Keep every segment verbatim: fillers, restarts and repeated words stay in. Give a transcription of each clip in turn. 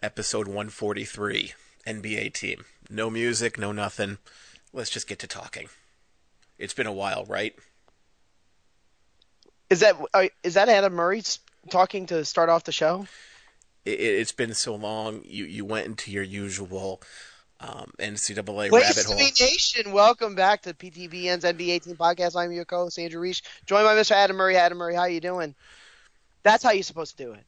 episode one forty-three, N B A team. No music, no nothing. Let's just get to talking. It's been a while, right? Is that uh, is that Adam Murray talking to start off the show? It, it's been so long. You you went into your usual um, N C double A Place rabbit to hole. be Nation, welcome back to P T B N's N B A Team Podcast. I'm your co-host, Andrew Reich, joined by Mister Adam Murray. Adam Murray, how you doing? That's how you're supposed to do it.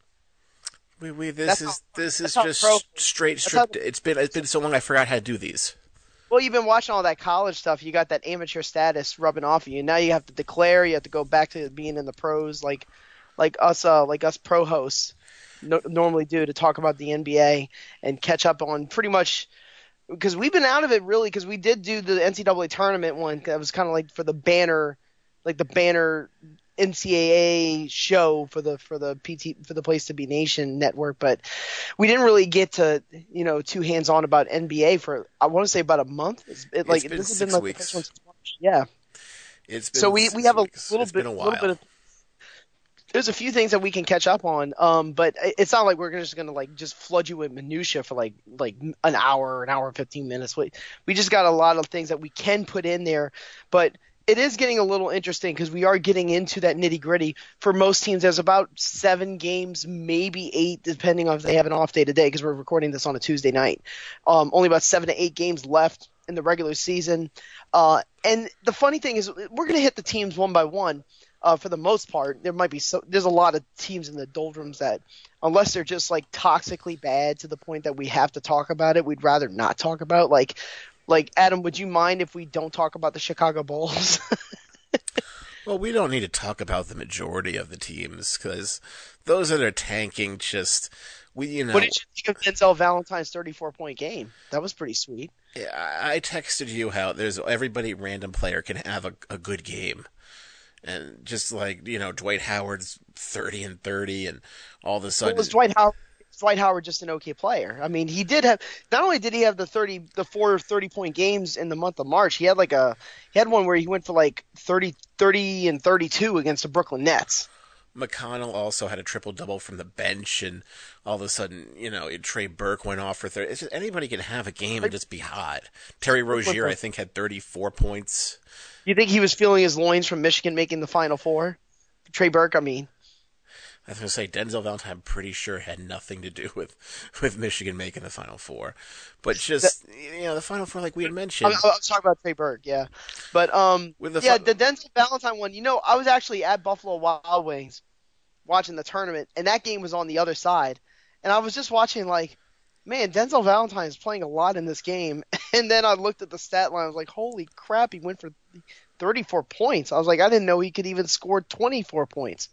We we this That's is how, this is that's just how pro, straight that's how, strict. It's been it's been so long I forgot how to do these. Well, you've been watching all that college stuff. You got that amateur status rubbing off of you. Now you have to declare. You have to go back to being in the pros, like like us, uh, like us pro hosts no, normally do, to talk about the N B A and catch up on pretty much. Because we've been out of it really, because we did do the N C double A tournament one. That was kind of like for the banner, like the banner N C double A show for the for the P T for the Place to Be Nation network. But we didn't really get to you know too hands on about N B A for I want to say about a month. It's it, like it's been this six has been like weeks. the first one since March. Yeah. It's been So we, we have a weeks. little It's bit been a little while. bit of. There's a few things that we can catch up on, um, but it's not like we're just gonna like just flood you with minutia for like like an hour, an hour and fifteen minutes. We we just got a lot of things that we can put in there, but it is getting a little interesting because we are getting into that nitty gritty. For most teams, there's about seven games, maybe eight, depending on if they have an off day today, because we're recording this on a Tuesday night. Um, only about seven to eight games left in the regular season, uh, and the funny thing is we're gonna hit the teams one by one. Uh, for the most part, there might be so there's a lot of teams in the doldrums that, unless they're just like toxically bad to the point that we have to talk about it, we'd rather not talk about. Like, like Adam, would you mind if we don't talk about the Chicago Bulls? Well, we don't need to talk about the majority of the teams because those that are tanking just we you know. What did you think of Denzel Valentine's thirty-four point game? That was pretty sweet. Yeah, I texted you how there's everybody random player can have a, a good game. And just like, you know, Dwight Howard's thirty and thirty and all of a sudden. Well, was Dwight Howard, Dwight Howard just an okay player? I mean, he did have, not only did he have the thirty, the four thirty point games in the month of March, he had like a, he had one where he went for like thirty, thirty and thirty-two against the Brooklyn Nets. McConnell also had a triple double from the bench, and all of a sudden, you know, Trey Burke went off for thirty. It's just, anybody can have a game and just be hot. Terry Rozier, I think, had thirty-four points. You think he was feeling his loins from Michigan making the Final Four? Trey Burke, I mean. I was going to say, Denzel Valentine, I'm pretty sure, had nothing to do with, with Michigan making the Final Four. But just, that, you know, the Final Four, like we had mentioned. I, I was talking about Trey Burke, yeah. But, um, with the yeah, fun- the Denzel Valentine one, you know, I was actually at Buffalo Wild Wings watching the tournament, and that game was on the other side. And I was just watching, like, man, Denzel Valentine is playing a lot in this game. And then I looked at the stat line. I was like, holy crap, he went for thirty-four points. I was like, I didn't know he could even score twenty-four points.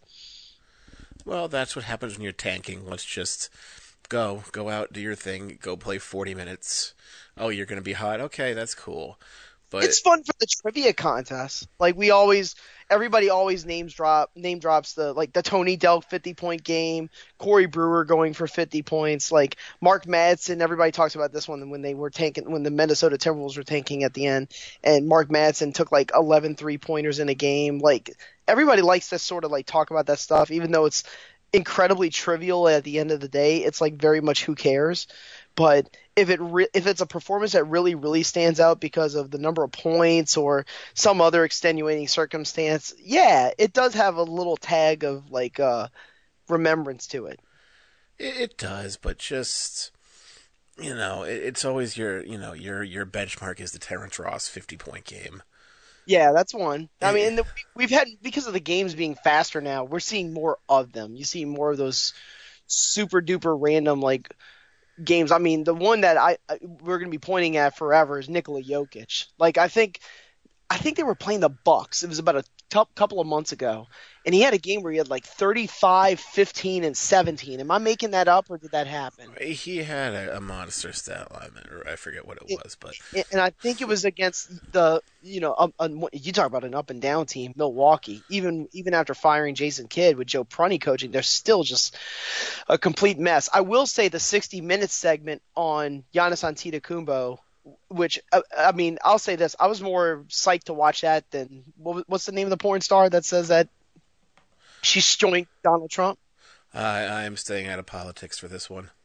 Well, that's what happens when you're tanking. Let's just go. Go out, do your thing, go play forty minutes. Oh, you're going to be hot? Okay, that's cool. But it's fun for the trivia contest. Like we always, everybody always names drop, name drops the like the Tony Delk fifty point game, Corey Brewer going for fifty points, like Mark Madsen. Everybody talks about this one when they were tanking, when the Minnesota Timberwolves were tanking at the end, and Mark Madsen took like eleven three pointers in a game. Like everybody likes to sort of like talk about that stuff, even though it's incredibly trivial at the end of the day. It's like very much who cares. But if it re- if it's a performance that really, really stands out because of the number of points or some other extenuating circumstance, yeah, it does have a little tag of like uh, remembrance to it. It, it does, but just you know, it, it's always your you know your your benchmark is the Terrence Ross fifty point game. Yeah, that's one. I mean, the, we've had because of the games being faster now, we're seeing more of them. You see more of those super duper random like. games. I mean, the one that I, I we're going to be pointing at forever is Nikola Jokic. Like, I think, I think they were playing the Bucks. It was about a t- couple of months ago, and he had a game where he had like thirty-five, fifteen, and seventeen. Am I making that up, or did that happen? He had a, a monster stat line, or I forget what it, it was, but and I think it was against the you know um, um, you talk about an up and down team, Milwaukee. Even even after firing Jason Kidd with Joe Prunty coaching, they're still just a complete mess. I will say the sixty minutes segment on Giannis Antetokounmpo, which uh, I mean, I'll say this: I was more psyched to watch that than what, what's the name of the porn star that says that she's joined Donald Trump? I I am staying out of politics for this one.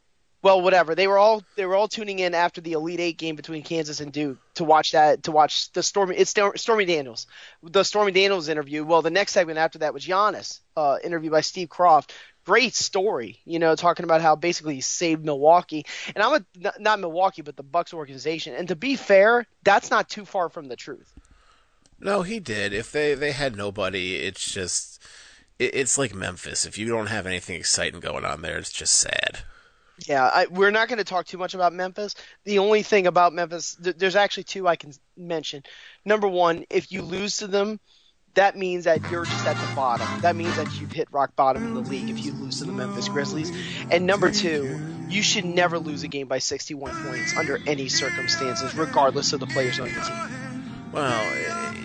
well, whatever. They were all they were all tuning in after the Elite Eight game between Kansas and Duke to watch that to watch the Stormy. It's Stormy Daniels, the Stormy Daniels interview. Well, the next segment after that was Giannis, uh, interview by Steve Croft. Great story, you know, talking about how basically he saved Milwaukee, and I'm a, not Milwaukee, but the Bucks organization. And to be fair, that's not too far from the truth. No, he did. If they they had nobody, it's just it, it's like Memphis. If you don't have anything exciting going on there, it's just sad. Yeah, I, we're not going to talk too much about Memphis. The only thing about Memphis, th- there's actually two I can mention. Number one, if you lose to them, that means that you're just at the bottom. That means that you've hit rock bottom in the league if you lose to the Memphis Grizzlies. And number two, you should never lose a game by sixty-one points under any circumstances, regardless of the players on your team. Well,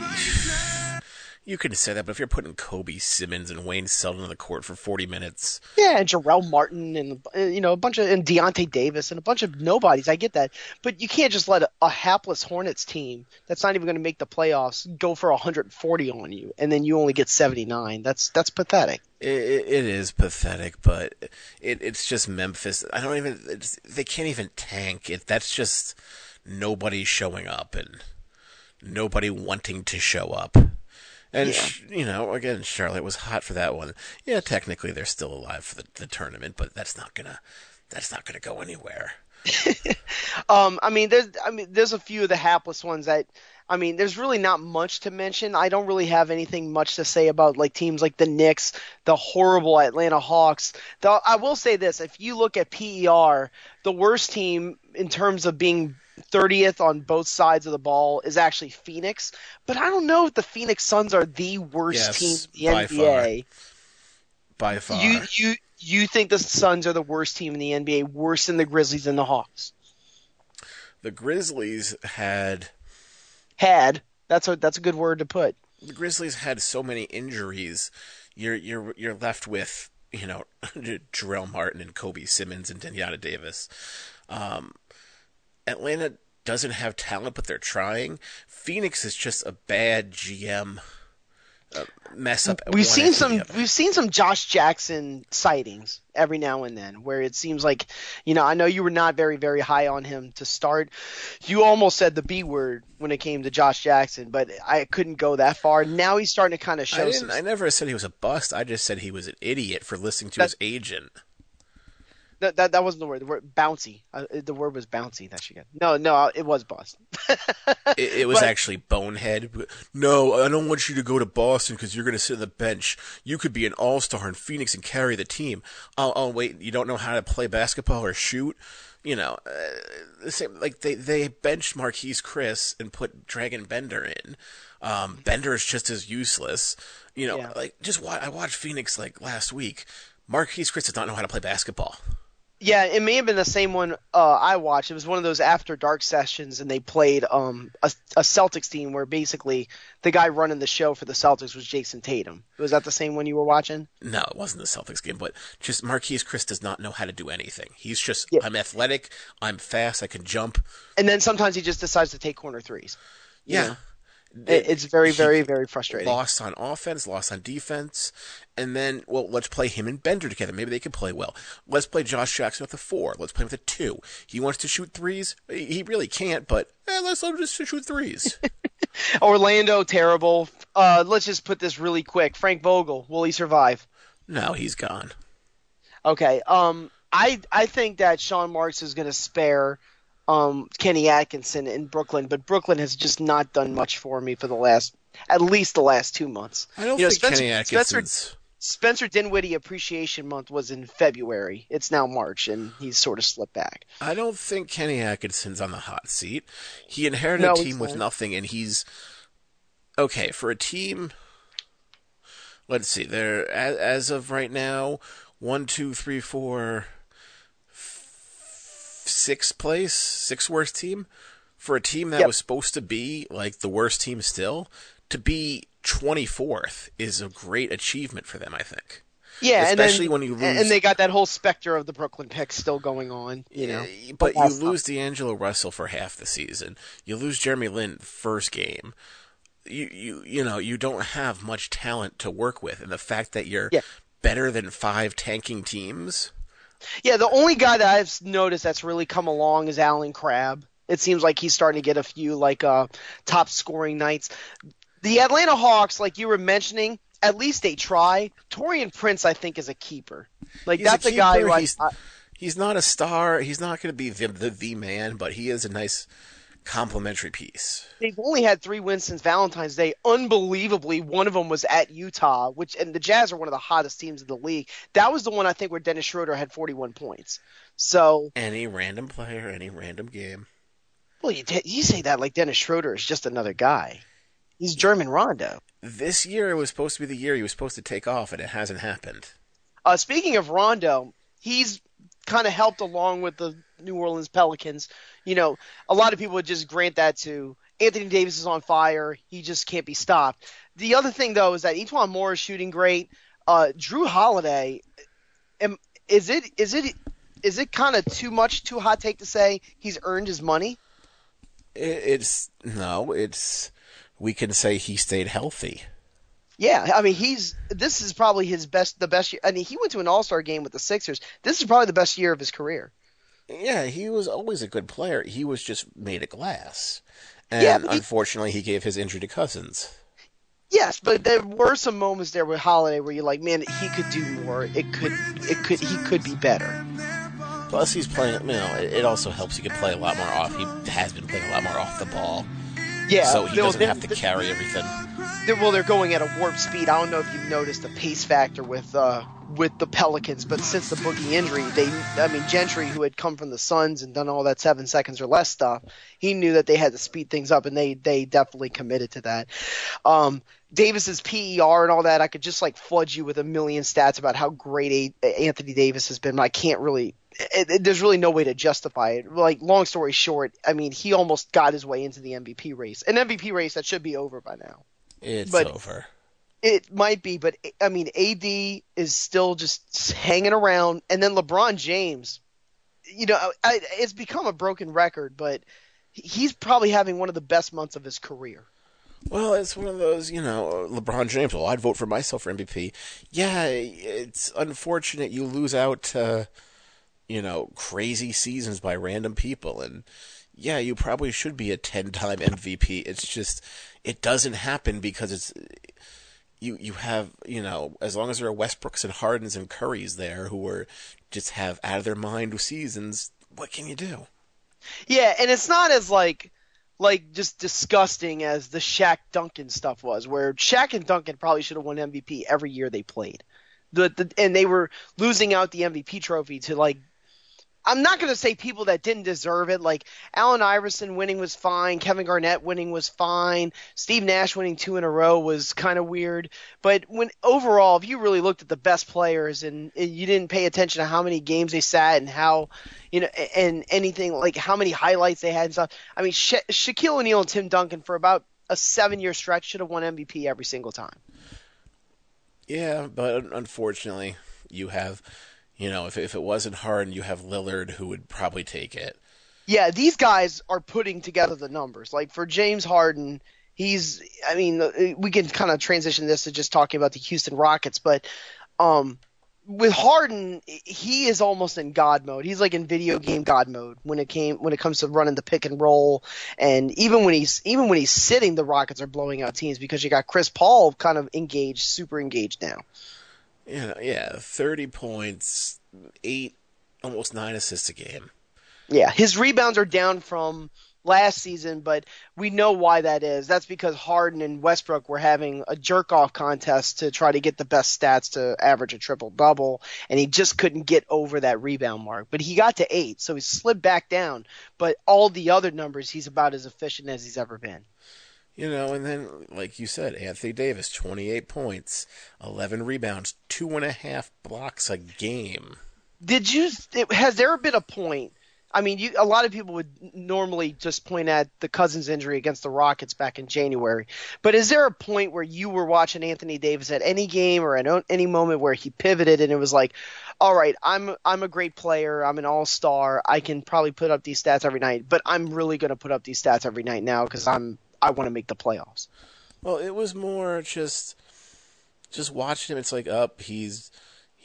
you could say that, but if you're putting Kobe Simmons and Wayne Selden on the court for forty minutes, yeah, and Jarrell Martin and you know a bunch of and Deontay Davis and a bunch of nobodies, I get that, but you can't just let a, a hapless Hornets team that's not even going to make the playoffs go for one hundred forty on you, and then you only get seventy-nine. That's that's pathetic. It, it is pathetic, but it, it's just Memphis. I don't even. It's, they can't even tank. It that's just nobody showing up and nobody wanting to show up. And, yeah. you know, again, Charlotte was hot for that one. Yeah, technically they're still alive for the, the tournament, but that's not gonna that's not gonna go anywhere. um, I mean, there's I mean, there's a few of the hapless ones that I mean, there's really not much to mention. I don't really have anything much to say about like teams like the Knicks, the horrible Atlanta Hawks. The, I will say this: if you look at P E R, the worst team in terms of being thirtieth on both sides of the ball is actually Phoenix, but I don't know if the Phoenix Suns are the worst yes, team in the N B A. Far. By far. You you you think the Suns are the worst team in the N B A, worse than the Grizzlies and the Hawks? The Grizzlies had had that's a that's a good word to put. The Grizzlies had so many injuries. You're you're you're left with, you know, Jarrell Martin and Kobe Simmons and Deontay Davis. Um Atlanta doesn't have talent, but they're trying. Phoenix is just a bad G M uh, mess up. We've seen some. We've seen some Josh Jackson sightings every now and then, where it seems like, you know, I know you were not very, very high on him to start. You almost said the B word when it came to Josh Jackson, but I couldn't go that far. Now he's starting to kind of show. I, didn't, some... I never said he was a bust. I just said he was an idiot for listening to That's... his agent. That, that that wasn't the word. The word bouncy. Uh, the word was bouncy. That she got. No, no, it was bust. it, it was but, actually bonehead. No, I don't want you to go to Boston because you're going to sit on the bench. You could be an all-star in Phoenix and carry the team. Oh, oh, wait, you don't know how to play basketball or shoot? You know, uh, the same. Like they they benched Marquise Chris and put Dragon Bender in. Um, Bender is just as useless. You know, yeah. like just wa- I watched Phoenix like last week. Marquise Chris does not know how to play basketball. Yeah, it may have been the same one uh, I watched. It was one of those after dark sessions, and they played um, a, a Celtics team where basically the guy running the show for the Celtics was Jason Tatum. Was that the same one you were watching? No, it wasn't the Celtics game, but just Marquise Chris does not know how to do anything. He's just, yeah. I'm athletic, I'm fast, I can jump. And then sometimes he just decides to take corner threes. Yeah. It, it's very, very, very frustrating. Lost on offense, lost on defense, and then, well, let's play him and Bender together. Maybe they can play well. Let's play Josh Jackson with a four. Let's play him with a two. He wants to shoot threes. He really can't, but eh, let's let him just shoot threes. Orlando, terrible. Uh, let's just put this really quick. Frank Vogel, will he survive? No, he's gone. Okay. Um, I I think that Sean Marks is going to spare Um, Kenny Atkinson in Brooklyn, but Brooklyn has just not done much for me for the last, at least the last two months. I don't you know, think Spencer, Kenny Atkinson's... Spencer, Spencer Dinwiddie Appreciation Month was in February. It's now March, and he's sort of slipped back. I don't think Kenny Atkinson's on the hot seat. He inherited no, a team with nothing, and he's okay for a team. Let's see, they're as, as of right now, one, two, three, four. Sixth place, sixth worst team for a team that yep. was supposed to be like the worst team still. To be twenty-fourth is a great achievement for them, I think. Yeah, especially and then, when you lose. And they got that whole specter of the Brooklyn pick still going on, you know. But you lose D'Angelo Russell for half the season. You lose Jeremy Lin first game. You you you know you don't have much talent to work with, and the fact that you're yeah. better than five tanking teams. Yeah, the only guy that I've noticed that's really come along is Alan Crabb. It seems like he's starting to get a few like uh, top scoring nights. The Atlanta Hawks, like you were mentioning, at least they try. Torian Prince, I think, is a keeper. Like He's that's a, a, guy who I, he's, I, he's not a star. He's not going to be the, the the man, but he is a nice complimentary piece. they've only had three wins since Valentine's Day. Unbelievably, one of them was at Utah, which and the Jazz are one of the hottest teams in the league. That was the one I think where Dennis Schroeder had forty-one points. So Any random player, any random game. well, you, you say that like Dennis Schroeder is just another guy. He's German Rondo. This year was supposed to be the year he was supposed to take off, and it hasn't happened. Uh, speaking of Rondo, he's kind of helped along with the New Orleans Pelicans. You know, a lot of people would just grant that to Anthony Davis is on fire. He just can't be stopped. The other thing, though, is that Etuan Moore is shooting great. Uh, Drew Holiday, am, is it is it is it kind of too much, too hot take to say he's earned his money? It, it's no, it's we can say he stayed healthy. Yeah, I mean he's this is probably his best the best year. I mean he went to an All-Star game with the Sixers. This is probably the best year of his career. Yeah, he was always a good player. He was just made of glass. And yeah, he, unfortunately he gave his injury to Cousins. Yes, but there were some moments there with Holiday where you're like, man, he could do more. It could it could he could be better. Plus he's playing, you know, it also helps he can play a lot more off. He has been playing a lot more off the ball. Yeah. So he doesn't they, have to they, carry everything. They're, well, they're going at a warp speed. I don't know if you've noticed the pace factor with uh, with the Pelicans, but since the Boogie injury, they, I mean, Gentry, who had come from the Suns and done all that seven seconds or less stuff, he knew that they had to speed things up, and they they definitely committed to that. Um, Davis's P E R and all that, I could just like flood you with a million stats about how great a- Anthony Davis has been, but I can't really. It, it, there's really no way to justify it. Like, long story short, I mean, he almost got his way into the M V P race. An M V P race that should be over by now. It's but over. It might be, but I mean, A D is still just hanging around, and then LeBron James. You know, I, it's become a broken record, but he's probably having one of the best months of his career. Well, it's one of those, you know, LeBron James. Well, I'd vote for myself for M V P. Yeah, it's unfortunate you lose out to, you know, crazy seasons by random people. And, yeah, you probably should be a ten-time M V P. It's just, it doesn't happen because it's, you you have, you know, as long as there are Westbrooks and Hardens and Currys there who are just have out-of-their-mind seasons, what can you do? Yeah, and it's not as, like, like just disgusting as the Shaq Duncan stuff was, where Shaq and Duncan probably should have won M V P every year they played. The, the and they were losing out the M V P trophy to, like, I'm not going to say people that didn't deserve it. Like, Allen Iverson winning was fine. Kevin Garnett winning was fine. Steve Nash winning two in a row was kind of weird. But when overall, if you really looked at the best players and, and you didn't pay attention to how many games they sat and how, you know, and anything like how many highlights they had and stuff. I mean, Sha- Shaquille O'Neal and Tim Duncan for about a seven-year stretch should have won M V P every single time. Yeah, but unfortunately, you have... You know, if if it wasn't Harden, you have Lillard who would probably take it. Yeah, these guys are putting together the numbers. Like for James Harden, he's – I mean, we can kind of transition this to just talking about the Houston Rockets. But um, with Harden, he is almost in God mode. He's like in video game God mode when it came when it comes to running the pick and roll. And even when he's even when he's sitting, the Rockets are blowing out teams because you got Chris Paul kind of engaged, super engaged now. Yeah, yeah, thirty points, eight, almost nine assists a game. Yeah, his rebounds are down from last season, but we know why that is. That's because Harden and Westbrook were having a jerk-off contest to try to get the best stats to average a triple-double, and he just couldn't get over that rebound mark. But he got to eight, so he slid back down. But all the other numbers, he's about as efficient as he's ever been. You know, and then, like you said, Anthony Davis, twenty-eight points, eleven rebounds, two and a half blocks a game. Did you? Has there been a point? I mean, you, a lot of people would normally just point at the Cousins injury against the Rockets back in January. But is there a point where you were watching Anthony Davis at any game or at any moment where he pivoted and it was like, all right, I'm I'm a great player. I'm an all-star. I can probably put up these stats every night, but I'm really going to put up these stats every night now because I'm I want to make the playoffs. Well, it was more just just watching him. It's like, up, oh, he's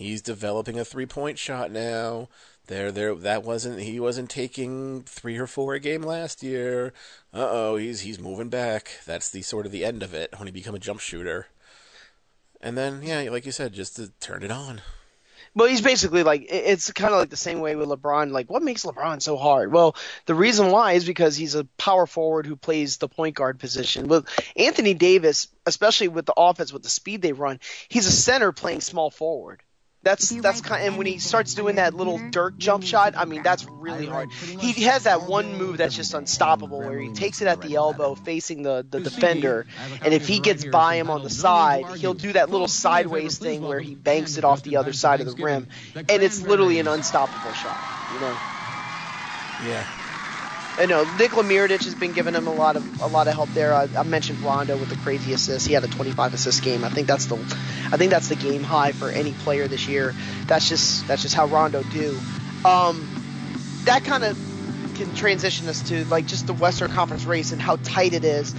he's developing a three-point shot now. There, there. That wasn't. He wasn't taking three or four a game last year. Uh oh, he's he's moving back. That's the sort of the end of it when he become a jump shooter. And then, yeah, like you said, just to turn it on. Well, he's basically like, it's kind of like the same way with LeBron. Like, what makes LeBron so hard? Well, the reason why is because he's a power forward who plays the point guard position. With Anthony Davis, especially with the offense, with the speed they run, he's a center playing small forward. That's that's kind, and when he starts doing that little Dirk jump shot, I mean, that's really hard. He has that one move that's just unstoppable, where he takes it at the elbow, facing the, the defender, and if he gets by him on the side, he'll do that little sideways thing where he banks it off the other side of the rim, and it's literally an unstoppable shot, you know. Yeah. I know Nikola Mirotic has been giving him a lot of a lot of help there. I, I mentioned Rondo with the crazy assists. He had a twenty-five assist game. I think that's the, I think that's the game high for any player this year. That's just that's just how Rondo do. Um, that kind of can transition us to like just the Western Conference race and how tight it is.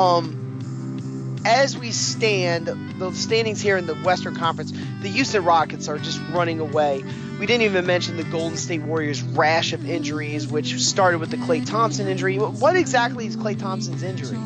Um, as we stand, the standings here in the Western Conference, the Houston Rockets are just running away. We didn't even mention the Golden State Warriors' rash of injuries, which started with the Klay Thompson injury. What exactly is Klay Thompson's injury?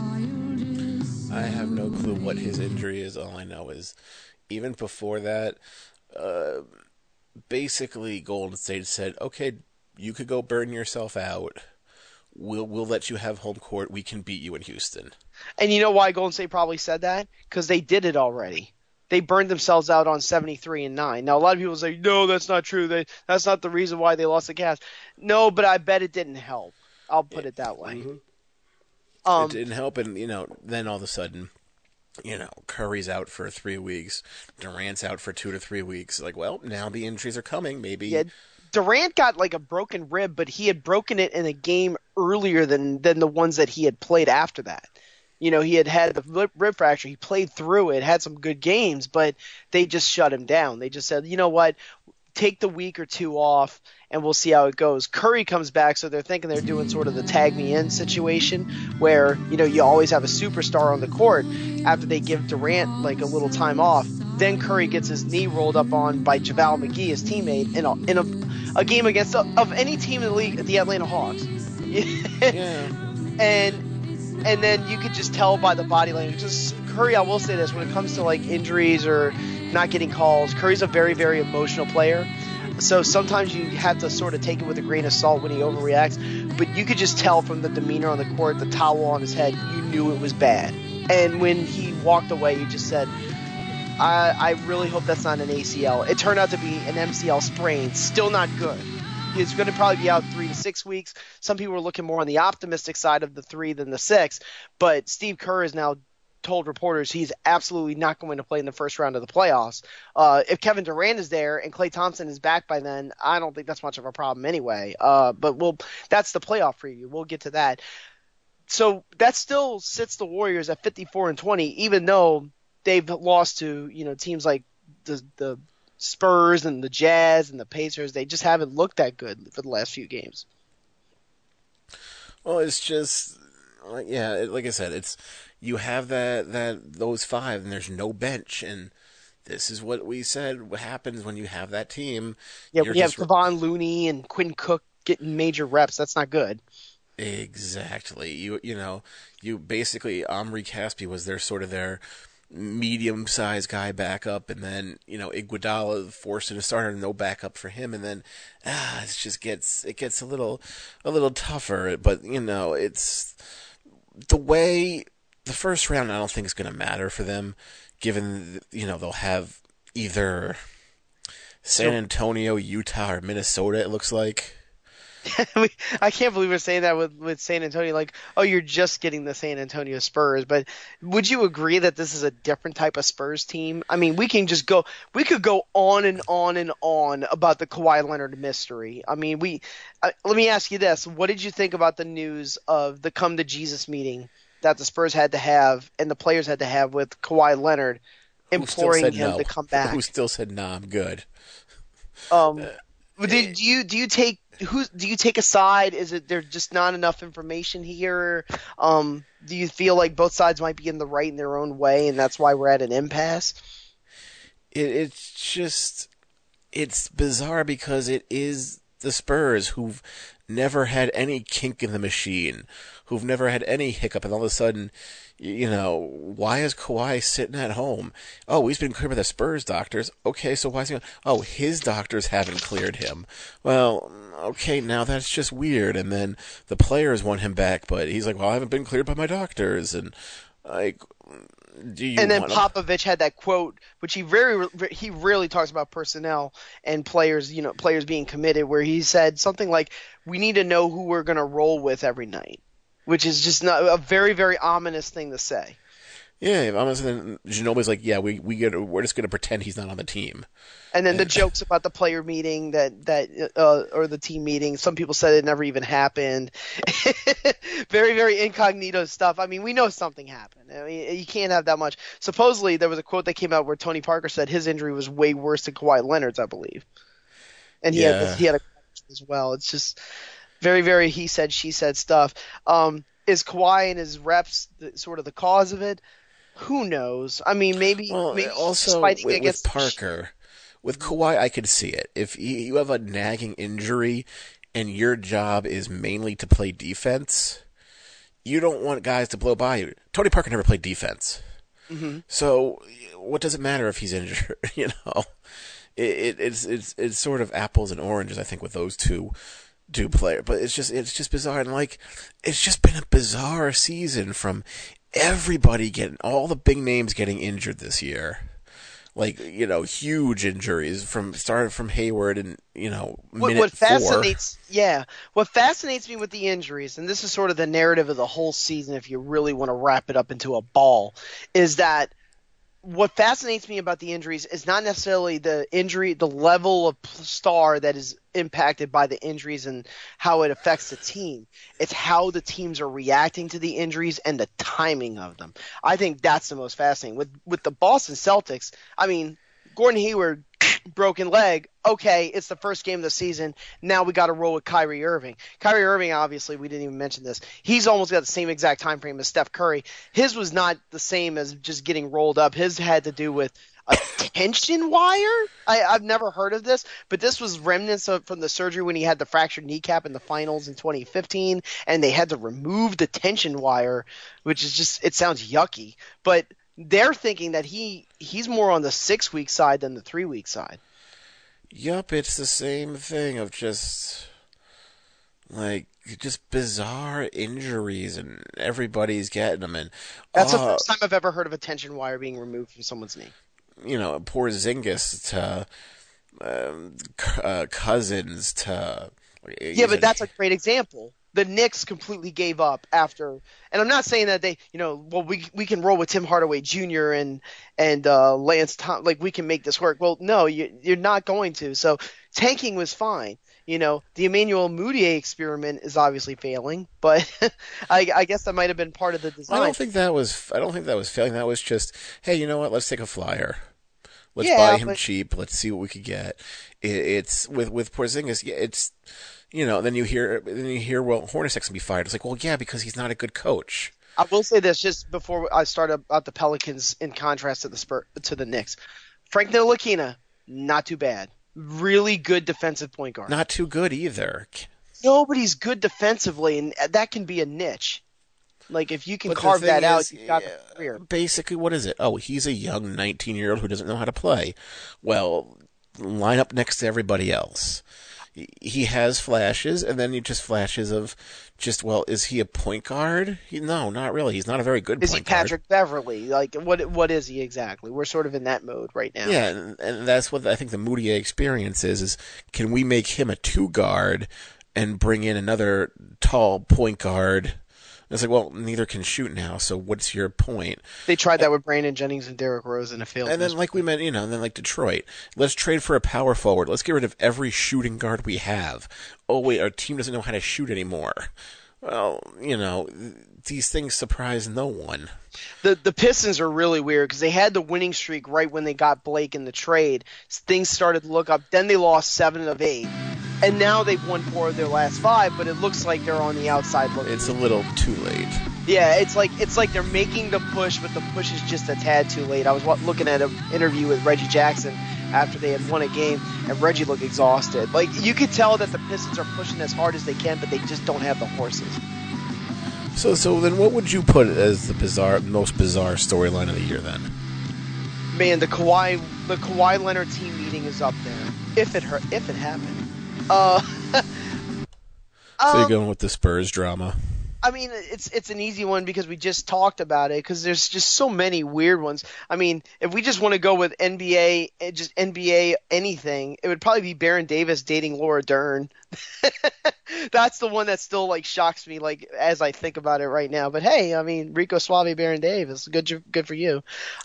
I have no clue what his injury is. All I know is, even before that, uh, basically Golden State said, "Okay, you could go burn yourself out. We'll we'll let you have home court. We can beat you in Houston." And you know why Golden State probably said that? Because they did it already. They burned themselves out on seventy-three and nine. Now, a lot of people say, no, that's not true. They, that's not the reason why they lost the Cavs. No, but I bet it didn't help. I'll put it that way. Mm-hmm. Um, it didn't help, and, you know, then all of a sudden, you know, Curry's out for three weeks. Durant's out for two to three weeks. Like, well, now the injuries are coming. Maybe. Yeah, Durant got like a broken rib, but he had broken it in a game earlier than, than the ones that he had played after that. You know, he had had the rib fracture. He played through it, had some good games, but they just shut him down. They just said, you know what, take the week or two off, and we'll see how it goes. Curry comes back, so they're thinking they're doing sort of the tag me in situation where, you know, you always have a superstar on the court after they give Durant like a little time off. Then Curry gets his knee rolled up on by JaVale McGee, his teammate, in a, in a, a game against a, of any team in the league, the Atlanta Hawks. Yeah. And And then you could just tell by the body language. Just Curry, I will say this, when it comes to like injuries or not getting calls, Curry's a very, very emotional player. So sometimes you have to sort of take it with a grain of salt when he overreacts. But you could just tell from the demeanor on the court, the towel on his head, you knew it was bad. And when he walked away, you just said, I, I really hope that's not an A C L. It turned out to be an M C L sprain. Still not good. He's going to probably be out three to six weeks. Some people are looking more on the optimistic side of the three than the six. But Steve Kerr has now told reporters he's absolutely not going to play in the first round of the playoffs. Uh, if Kevin Durant is there and Klay Thompson is back by then, I don't think that's much of a problem anyway. Uh, but we'll, that's the playoff preview. We'll get to that. So that still sits the Warriors at fifty-four and twenty, even though they've lost to, you know, teams like the the Spurs and the Jazz and the Pacers. They just haven't looked that good for the last few games. Well, it's just, yeah, like I said, it's you have that that those five, and there's no bench, and this is what we said what happens when you have that team. Yeah, we have Kevon Looney and Quinn Cook getting major reps. That's not good. Exactly. You you know, you basically, Omri Caspi was their sort of their medium-sized guy backup, and then, you know, Iguodala forced into starter, no backup for him, and then ah, it just gets it gets a little a little tougher. But you know, it's the way the first round, I don't think is going to matter for them, given, you know, they'll have either San Antonio, Utah, or Minnesota. It looks like. I can't believe we're saying that with, with San Antonio. Like, oh, you're just getting the San Antonio Spurs. But would you agree that this is a different type of Spurs team? I mean, we can just go – we could go on and on and on about the Kawhi Leonard mystery. I mean, we uh, – let me ask you this. What did you think about the news of the Come to Jesus meeting that the Spurs had to have and the players had to have with Kawhi Leonard imploring him no. to come back? Who still said, nah, I'm good. Um, uh, do, do you do you take – Who do you take a side? Is it there's just not enough information here? Um, do you feel like both sides might be in the right in their own way, and that's why we're at an impasse? It, it's just, it's bizarre because it is the Spurs who've never had any kink in the machine, who've never had any hiccup, and all of a sudden, you know, why is Kawhi sitting at home? Oh, he's been cleared by the Spurs doctors. Okay, so why is he? Oh, his doctors haven't cleared him. Well, okay, now that's just weird. And then the players want him back, but he's like, well, I haven't been cleared by my doctors, and like. Do you and then want Popovich had that quote, which he very he rarely talks about personnel and players, you know, players being committed, where he said something like, "We need to know who we're going to roll with every night," which is just not a very very ominous thing to say. Yeah, honestly, then Ginobili's like, yeah, we we get, we're just going to pretend he's not on the team. And then the jokes about the player meeting that that uh, or the team meeting. Some people said it never even happened. Very very incognito stuff. I mean, we know something happened. I mean, you can't have that much. Supposedly, there was a quote that came out where Tony Parker said his injury was way worse than Kawhi Leonard's, I believe. And he yeah. had he had a as well. It's just very very he said she said stuff. Um, is Kawhi and his reps the, sort of the cause of it? Who knows? I mean, maybe. Well, maybe also with, with Parker, with Kawhi, I could see it. If you have a nagging injury and your job is mainly to play defense, you don't want guys to blow by you. Tony Parker never played defense, mm-hmm. so what does it matter if he's injured? You know, it, it, it's it's it's sort of apples and oranges, I think, with those two. two players. But it's just it's just bizarre, and like it's just been a bizarre season from. Everybody getting, all the big names getting injured this year. Like, you know, huge injuries from, started from Hayward and, you know, minute what, what fascinates, four. Yeah. What fascinates me with the injuries, and this is sort of the narrative of the whole season if you really want to wrap it up into a ball, is that what fascinates me about the injuries is not necessarily the injury, the level of star that is impacted by the injuries and how it affects the team. It's how the teams are reacting to the injuries and the timing of them. I think that's the most fascinating. With with the Boston Celtics, I mean, Gordon Hayward, broken leg. Okay, it's the first game of the season. Now we got to roll with Kyrie Irving. Kyrie Irving, obviously, we didn't even mention this. He's almost got the same exact time frame as Steph Curry. His was not the same as just getting rolled up. His had to do with a tension wire. I, I've never heard of this, but this was remnants of, from the surgery when he had the fractured kneecap in the finals in twenty fifteen, and they had to remove the tension wire, which is just, it sounds yucky. But they're thinking that he he's more on the six-week side than the three-week side. Yup, it's the same thing of just, like, just bizarre injuries, and everybody's getting them. And That's uh, the first time I've ever heard of a tension wire being removed from someone's knee. You know, poor Porzingis to um, uh, Cousins to... Yeah, but that's a great example. The Knicks completely gave up after, and I'm not saying that they, you know, well, we we can roll with Tim Hardaway Junior and and uh, Lance Tom, like we can make this work. Well, no, you, you're not going to. So tanking was fine. You know, the Emmanuel Mudiay experiment is obviously failing, but I, I guess that might have been part of the design. I don't think that was. I don't think that was failing. That was just, hey, you know what? Let's take a flyer. Let's yeah, buy him but... cheap. Let's see what we could get. It, it's with with Porzingis. Yeah, it's. You know, then you hear, then you hear, well, Hornacek can be fired. It's like, well, yeah, because he's not a good coach. I will say this just before I start about the Pelicans in contrast to the Spurs, to the Knicks. Frank Ntilikina, not too bad. Really good defensive point guard. Not too good either. Nobody's good defensively, and that can be a niche. Like, if you can but carve that is, out, you've got yeah, the career. Basically, what is it? Oh, he's a young nineteen-year-old who doesn't know how to play. Well, line up next to everybody else. He has flashes, and then he just flashes of just, well, is he a point guard? He, no, not really. He's not a very good is point Is guard. he Patrick Beverly? Like, what what is he exactly? We're sort of in that mode right now. Yeah, and, and that's what I think the Mudiay experience is, is can we make him a two-guard and bring in another tall point guard? And it's like, well, neither can shoot now, so what's your point? They tried that with Brandon Jennings and Derrick Rose in a field. And then, like we meant, you know, and then like Detroit, let's trade for a power forward. Let's get rid of every shooting guard we have. Oh, wait, our team doesn't know how to shoot anymore. Well, you know, these things surprise no one. The the Pistons are really weird because they had the winning streak right when they got Blake in the trade. Things started to look up. Then they lost seven of eight. And now they've won four of their last five, but it looks like they're on the outside looking. It's a little too late. Yeah, it's like it's like they're making the push, but the push is just a tad too late. I was looking at an interview with Reggie Jackson after they had won a game, and Reggie looked exhausted. Like, you could tell that the Pistons are pushing as hard as they can, but they just don't have the horses. So, so then, what would you put as the bizarre, most bizarre storyline of the year? Then, man, the Kawhi, the Kawhi Leonard team meeting is up there. If it hurt, if it happened. Uh, so um, you're going with the Spurs drama. I mean, it's it's an easy one because we just talked about it, because there's just so many weird ones. I mean, if we just want to go with N B A, just N B A anything, it would probably be Baron Davis dating Laura Dern. That's the one that still like shocks me, like as I think about it right now. But hey, I mean, Rico Suave, Baron Davis, good good for you.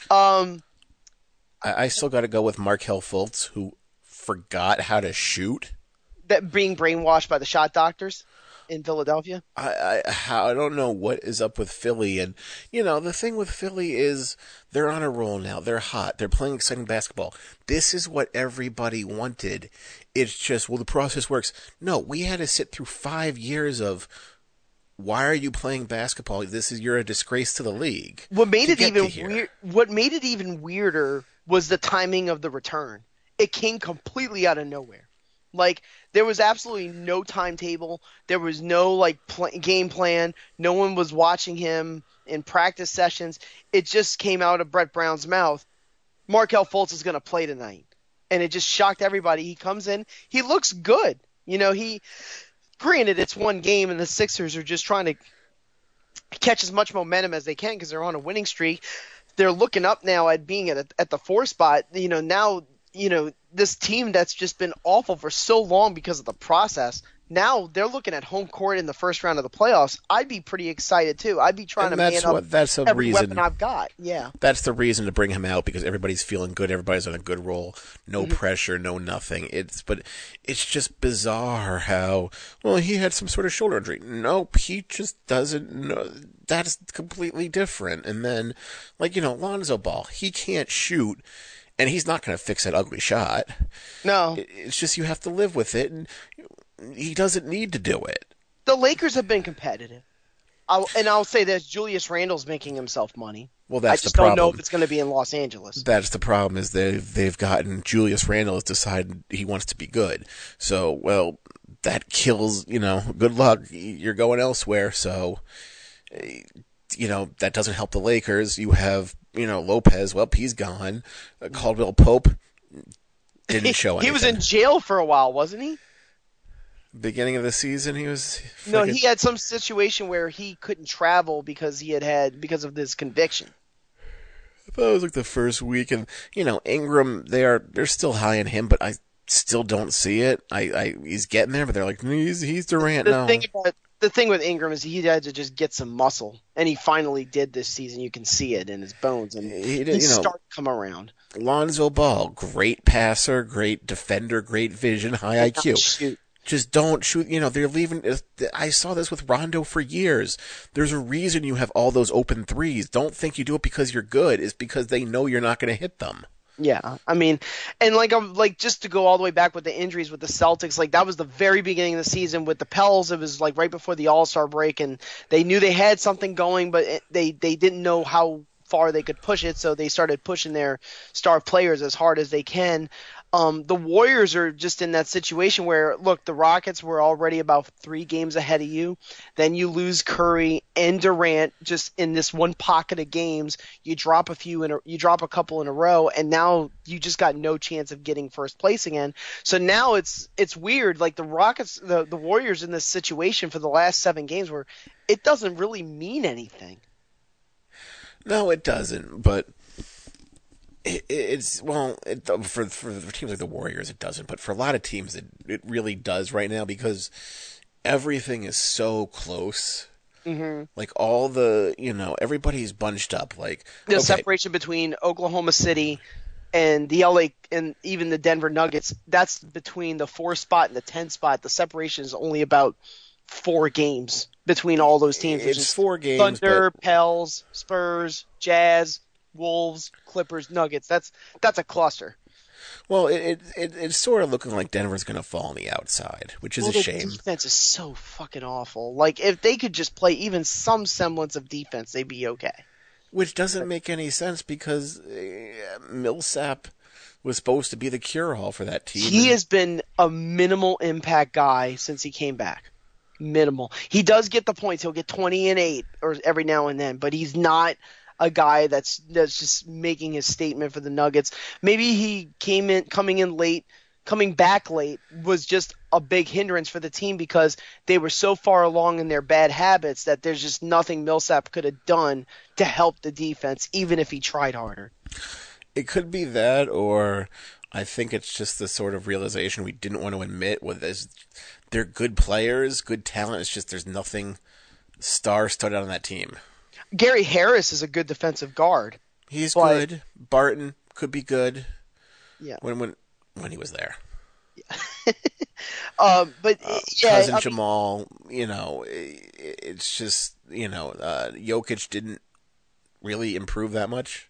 Um, I, I still got to go with Markelle Fultz, who forgot how to shoot. That being brainwashed by the shot doctors in Philadelphia. I, I I don't know what is up with Philly, and you know the thing with Philly is they're on a roll now. They're hot. They're playing exciting basketball. This is what everybody wanted. It's just, well, the process works. No, we had to sit through five years of, why are you playing basketball? This is, you're a disgrace to the league. What made it even weird? What made it even weirder was the timing of the return. It came completely out of nowhere. Like, there was absolutely no timetable. There was no, like, pl- game plan. No one was watching him in practice sessions. It just came out of Brett Brown's mouth. Markelle Fultz is going to play tonight. And it just shocked everybody. He comes in. He looks good. You know, he – granted, it's one game, and the Sixers are just trying to catch as much momentum as they can because they're on a winning streak. They're looking up now at being at, a, at the four spot. You know, now – you know, this team that's just been awful for so long because of the process, now they're looking at home court in the first round of the playoffs. I'd be pretty excited too. I'd be trying and to that's man what, up that's a every reason, weapon I've got. Yeah, that's the reason to bring him out, because everybody's feeling good. Everybody's on a good roll. No Mm-hmm. pressure, no nothing. It's but it's just bizarre how, well, he had some sort of shoulder injury. Nope, he just doesn't know. That's completely different. And then, like, you know, Lonzo Ball, he can't shoot. And he's not going to fix that ugly shot. No. It's just you have to live with it, and he doesn't need to do it. The Lakers have been competitive. I'll, and I'll say this, Julius Randle's making himself money. Well, that's I just the problem. don't know if it's going to be in Los Angeles. That's the problem, is they've, they've gotten Julius Randle has decided he wants to be good. So, well, that kills, you know, good luck. You're going elsewhere, so, you know, that doesn't help the Lakers. You have, you know, Lopez, well, he's gone. Uh, Caldwell Pope didn't show anything. He was in jail for a while, wasn't he? Beginning of the season, he was... No, he had some situation where he couldn't travel because he had had, because of this conviction. I thought it was like the first week, and, you know, Ingram, they are, they're still high on him, but I still don't see it. I, I he's getting there, but they're like, he's, he's Durant the now. Thing about, the thing with Ingram is he had to just get some muscle, and he finally did this season. You can see it in his bones, and he, he did, you know, started to come around. Lonzo Ball, great passer, great defender, great vision, high I Q. Shoot. Just don't shoot. You know, they're leaving. I saw this with Rondo for years. There's a reason you have all those open threes. Don't think you do it because you're good. It's because they know you're not going to hit them. Yeah, I mean, and like, I'm like, just to go all the way back with the injuries with the Celtics, like that was the very beginning of the season with the Pels. It was like right before the All-Star break, and they knew they had something going, but it, they they didn't know how far they could push it, so they started pushing their star players as hard as they can. Um, the Warriors are just in that situation where, look, the Rockets were already about three games ahead of you. Then you lose Curry and Durant just in this one pocket of games. You drop a few in a, you drop a couple in a row, and now you just got no chance of getting first place again. So now it's it's weird. Like the Rockets, the the Warriors in this situation for the last seven games where it doesn't really mean anything. No, it doesn't. But it, it's well, it, for for teams like the Warriors, it doesn't. But for a lot of teams, it it really does right now because everything is so close. Mm-hmm. Like all the, you know, everybody's bunched up. Like the okay. separation between Oklahoma City and the L A and even the Denver Nuggets, that's between the four spot and the ten spot. The separation is only about four games between all those teams. It's four games. Thunder, but... Pels, Spurs, Jazz, Wolves, Clippers, Nuggets. That's that's a cluster. Well, it, it it's sort of looking like Denver's going to fall on the outside, which is well, a their shame. Defense is so fucking awful. Like if they could just play even some semblance of defense, they'd be okay. Which doesn't make any sense because uh, Millsap was supposed to be the cure-all for that team. He has been a minimal impact guy since he came back. Minimal. He does get the points. He'll get twenty and eight or every now and then, but he's not a guy that's that's just making his statement for the Nuggets. Maybe he came in coming in late, coming back late was just a big hindrance for the team because they were so far along in their bad habits that there's just nothing Millsap could have done to help the defense, even if he tried harder. It could be that, or I think it's just the sort of realization we didn't want to admit with this. They're good players, good talent. It's just there's nothing star-studded on that team. Gary Harris is a good defensive guard. He's but, good. Barton could be good. Yeah. When when when he was there. Yeah. um, but uh, yeah, cousin I Jamal, mean, you know, it, it's just you know, uh, Jokic didn't really improve that much.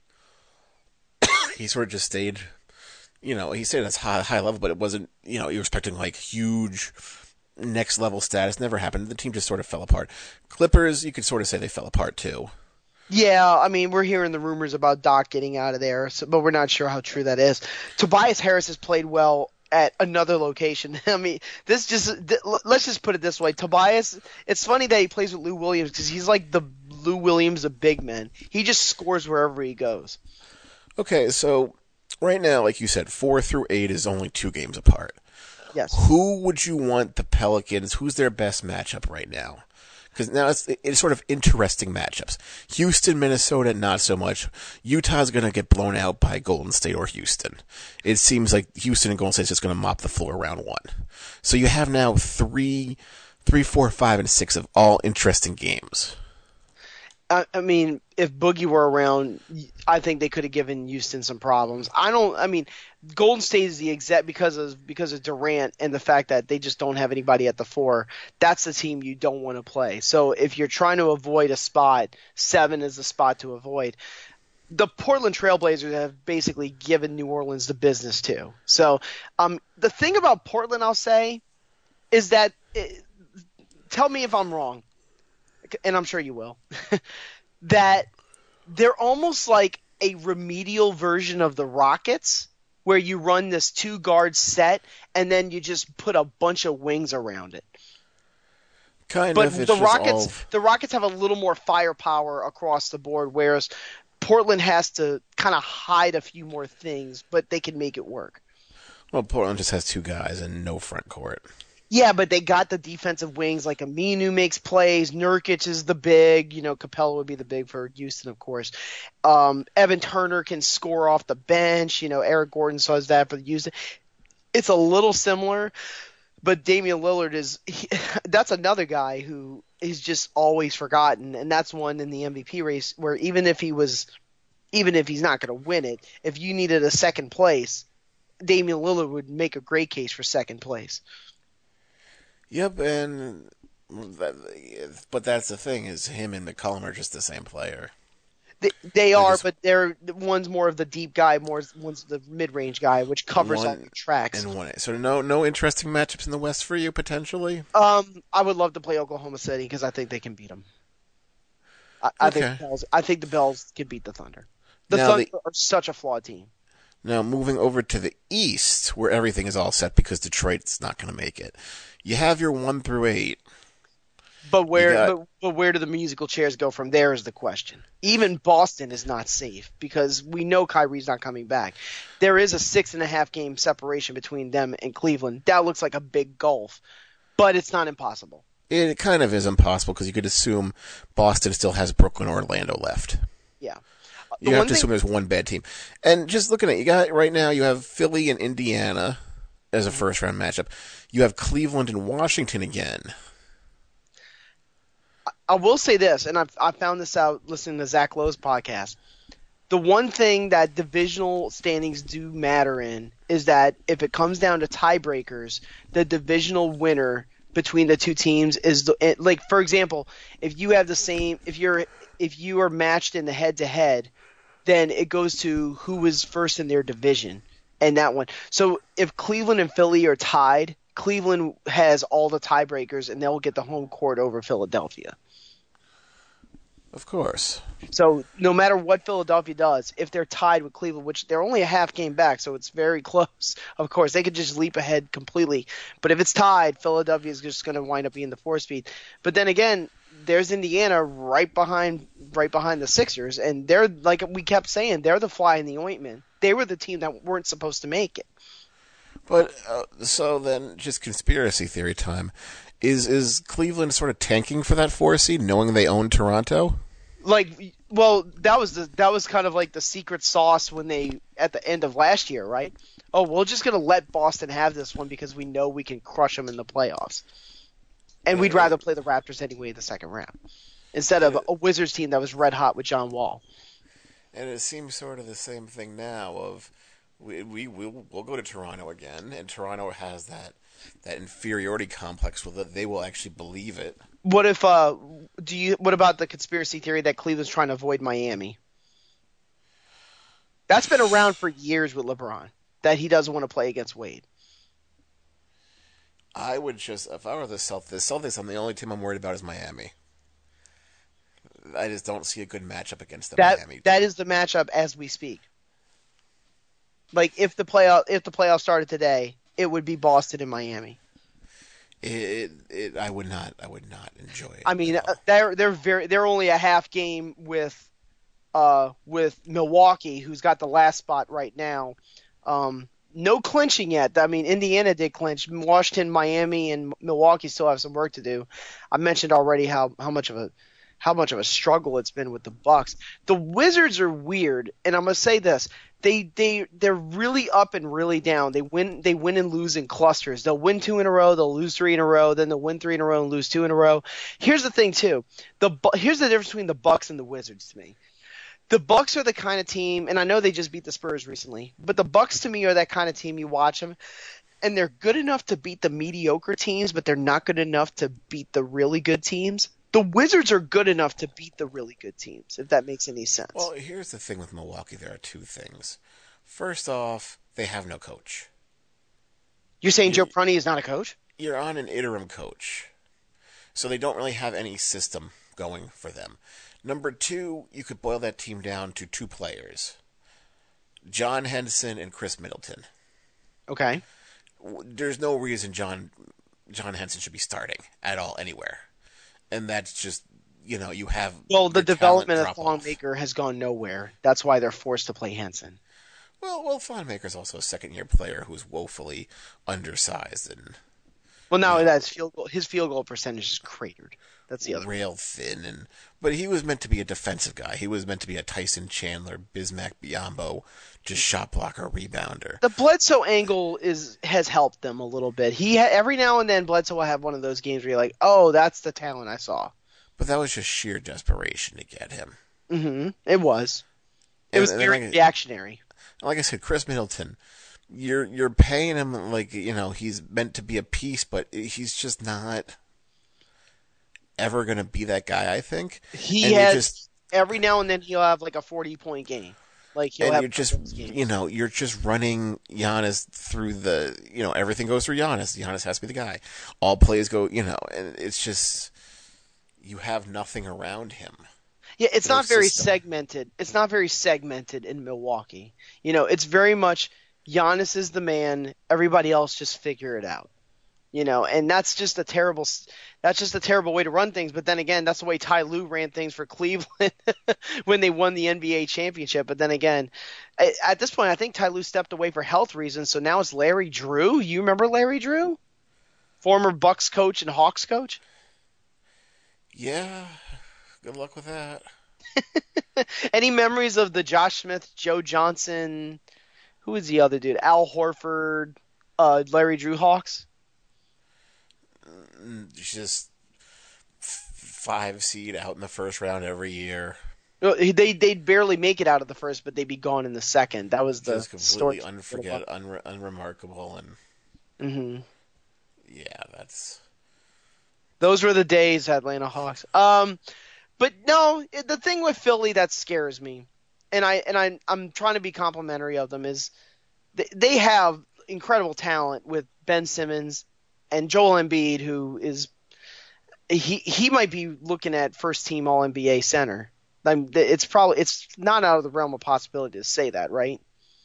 He sort of just stayed, you know, he stayed at his high, high level, but it wasn't, you know, you were expecting like huge next level status. Never happened. The team just sort of fell apart. Clippers, you could sort of say they fell apart too. Yeah, I mean, we're hearing the rumors about Doc getting out of there, so, but we're not sure how true that is. Tobias Harris has played well at another location. I mean, this just th- let's just put it this way. Tobias, it's funny that he plays with Lou Williams because he's like the Lou Williams of big men. He just scores wherever he goes. Okay, so right now, like you said, four through eight is only two games apart. Yes. Who would you want the Pelicans? Who's their best matchup right now? Because now it's, it's sort of interesting matchups. Houston, Minnesota, not so much. Utah's going to get blown out by Golden State or Houston. It seems like Houston and Golden State's just going to mop the floor round one. So you have now three, three, four, five, and six of all interesting games. I, I mean, if Boogie were around, I think they could have given Houston some problems. I don't. I mean, Golden State is the exact because of because of Durant and the fact that they just don't have anybody at the four. That's the team you don't want to play. So if you're trying to avoid a spot, seven is the spot to avoid. The Portland Trailblazers have basically given New Orleans the business too. So um, the thing about Portland, I'll say, is that it, tell me if I'm wrong, and I'm sure you will. That they're almost like a remedial version of the Rockets, where you run this two guard set and then you just put a bunch of wings around it. Kind but of. It's the just Rockets, all... the Rockets have a little more firepower across the board, whereas Portland has to kind of hide a few more things, but they can make it work. Well, Portland just has two guys and no front court. Yeah, but they got the defensive wings, like Aminu makes plays. Nurkic is the big. You know, Capella would be the big for Houston, of course. Um, Evan Turner can score off the bench. You know, Eric Gordon does that for Houston. It's a little similar, but Damian Lillard is he, that's another guy who is just always forgotten, and that's one in the M V P race where even if he was, even if he's not going to win it, if you needed a second place, Damian Lillard would make a great case for second place. Yep, and but that's the thing is him and McCollum are just the same player. They, they are, just, but they're one's more of the deep guy, more one's the mid-range guy, which covers one, all the tracks. And one, so no, no interesting matchups in the West for you potentially. Um, I would love to play Oklahoma City because I think they can beat them. I, I okay. think the Bells, I think the Bells can beat the Thunder. The now Thunder the, are such a flawed team. Now moving over to the East, where everything is all set because Detroit's not going to make it. You have your one through eight. But where, got, but, but where do the musical chairs go from there is the question. Even Boston is not safe because we know Kyrie's not coming back. There is a six and a half game separation between them and Cleveland. That looks like a big gulf, but it's not impossible. It kind of is impossible because you could assume Boston still has Brooklyn or Orlando left. Yeah. You the have to thing, assume there's one bad team. And just looking at you got right now, you have Philly and Indiana as a first round matchup. You have Cleveland and Washington again. I will say this, and I've, I found this out listening to Zach Lowe's podcast. The one thing that divisional standings do matter in is that if it comes down to tiebreakers, the divisional winner between the two teams is the, like, for example, if you have the same, if you're, if you are matched in the head to head, then it goes to who was first in their division and that one. So if Cleveland and Philly are tied, Cleveland has all the tiebreakers and they'll get the home court over Philadelphia. Of course. So no matter what Philadelphia does, if they're tied with Cleveland, which they're only a half game back, so it's very close, of course, they could just leap ahead completely. But if it's tied, Philadelphia is just going to wind up being the four speed. But then again, there's Indiana right behind right behind the Sixers, and they're, like we kept saying, they're the fly in the ointment. They were the team that weren't supposed to make it. But uh, so then, just conspiracy theory time. Is is Cleveland sort of tanking for that four seed, knowing they own Toronto? Like, well, that was the that was kind of like the secret sauce when they at the end of last year, right? Oh, we're just gonna let Boston have this one because we know we can crush them in the playoffs, and we'd rather play the Raptors anyway in the second round instead of a Wizards team that was red hot with John Wall. And it seems sort of the same thing now. Of we we will we'll go to Toronto again, and Toronto has that that inferiority complex with it. They will actually believe it. What if uh do you what about the conspiracy theory that Cleveland's trying to avoid Miami? That's been around for years with LeBron, that he doesn't want to play against Wade. I would just, if I were the Celtics, the Celtics, I'm the only team I'm worried about is Miami. I just don't see a good matchup against the that, Miami team. That is the matchup as we speak. Like if the playoff if the playoffs started today, it would be Boston and Miami. It, it, I would not, I would not enjoy it. I mean, they're they're very they're only a half game with, uh, with Milwaukee, who's got the last spot right now. Um, no clinching yet. I mean, Indiana did clinch. Washington, Miami, and Milwaukee still have some work to do. I mentioned already how, how much of a how much of a struggle it's been with the Bucks. The Wizards are weird, and I'm gonna say this. They they they're really up and really down. They win they win and lose in clusters. They'll win two in a row, they'll lose three in a row, then they'll win three in a row and lose two in a row. Here's the thing too. The here's the difference between the Bucks and the Wizards to me. The Bucks are the kind of team, and I know they just beat the Spurs recently, but the Bucks to me are that kind of team. You watch them, and they're good enough to beat the mediocre teams, but they're not good enough to beat the really good teams. The Wizards are good enough to beat the really good teams, if that makes any sense. Well, here's the thing with Milwaukee. There are two things. First off, they have no coach. You're saying Joe Prunty is not a coach? You're on an interim coach. So they don't really have any system going for them. Number two, you could boil that team down to two players. John Henson and Chris Middleton. Okay. There's no reason John John Henson should be starting at all anywhere. And that's just, you know, you have... Well, the development of Thonmaker has gone nowhere. That's why they're forced to play Henson. Well, well, Thonmaker's also a second-year player who's woefully undersized and... Well, now you know, that's field goal, his field goal percentage is cratered. That's the other rail one. thin, and but he was meant to be a defensive guy. He was meant to be a Tyson Chandler, Bismack Biyombo, just shot blocker, rebounder. The Bledsoe angle is has helped them a little bit. He ha- every now and then Bledsoe will have one of those games where you're like, oh, that's the talent I saw. But that was just sheer desperation to get him. Mm-hmm. It was. It and, was very like, reactionary. Like I said, Chris Middleton. You're you're paying him like, you know, he's meant to be a piece, but he's just not ever going to be that guy, I think. He and has just, every now and then he'll have like a forty-point game. Like he'll and have you're just, you know, you're just running Giannis through the, you know, everything goes through Giannis. Giannis has to be the guy. All plays go, you know, and it's just, you have nothing around him. Yeah, it's not very system. segmented. It's not very segmented in Milwaukee. You know, it's very much Giannis is the man. Everybody else just figure it out. You know, and that's just a terrible. That's just a terrible way to run things. But then again, that's the way Ty Lue ran things for Cleveland when they won the N B A championship. But then again, at this point, I think Ty Lue stepped away for health reasons. So now it's Larry Drew. You remember Larry Drew, former Bucks coach and Hawks coach? Yeah. Good luck with that. Any memories of the Josh Smith, Joe Johnson? Who was the other dude? Al Horford, uh, Larry Drew Hawks? Just five seed out in the first round every year. They they'd barely make it out of the first, but they'd be gone in the second. That was the just completely unforget, unre- unremarkable, and mm-hmm. yeah, that's those were the days, Atlanta Hawks. Um, but no, the thing with Philly that scares me, and I and I I'm trying to be complimentary of them, is they, they have incredible talent with Ben Simmons and Joel Embiid, who is he he might be looking at first team All N B A center. I'm, it's probably it's not out of the realm of possibility to say that, right?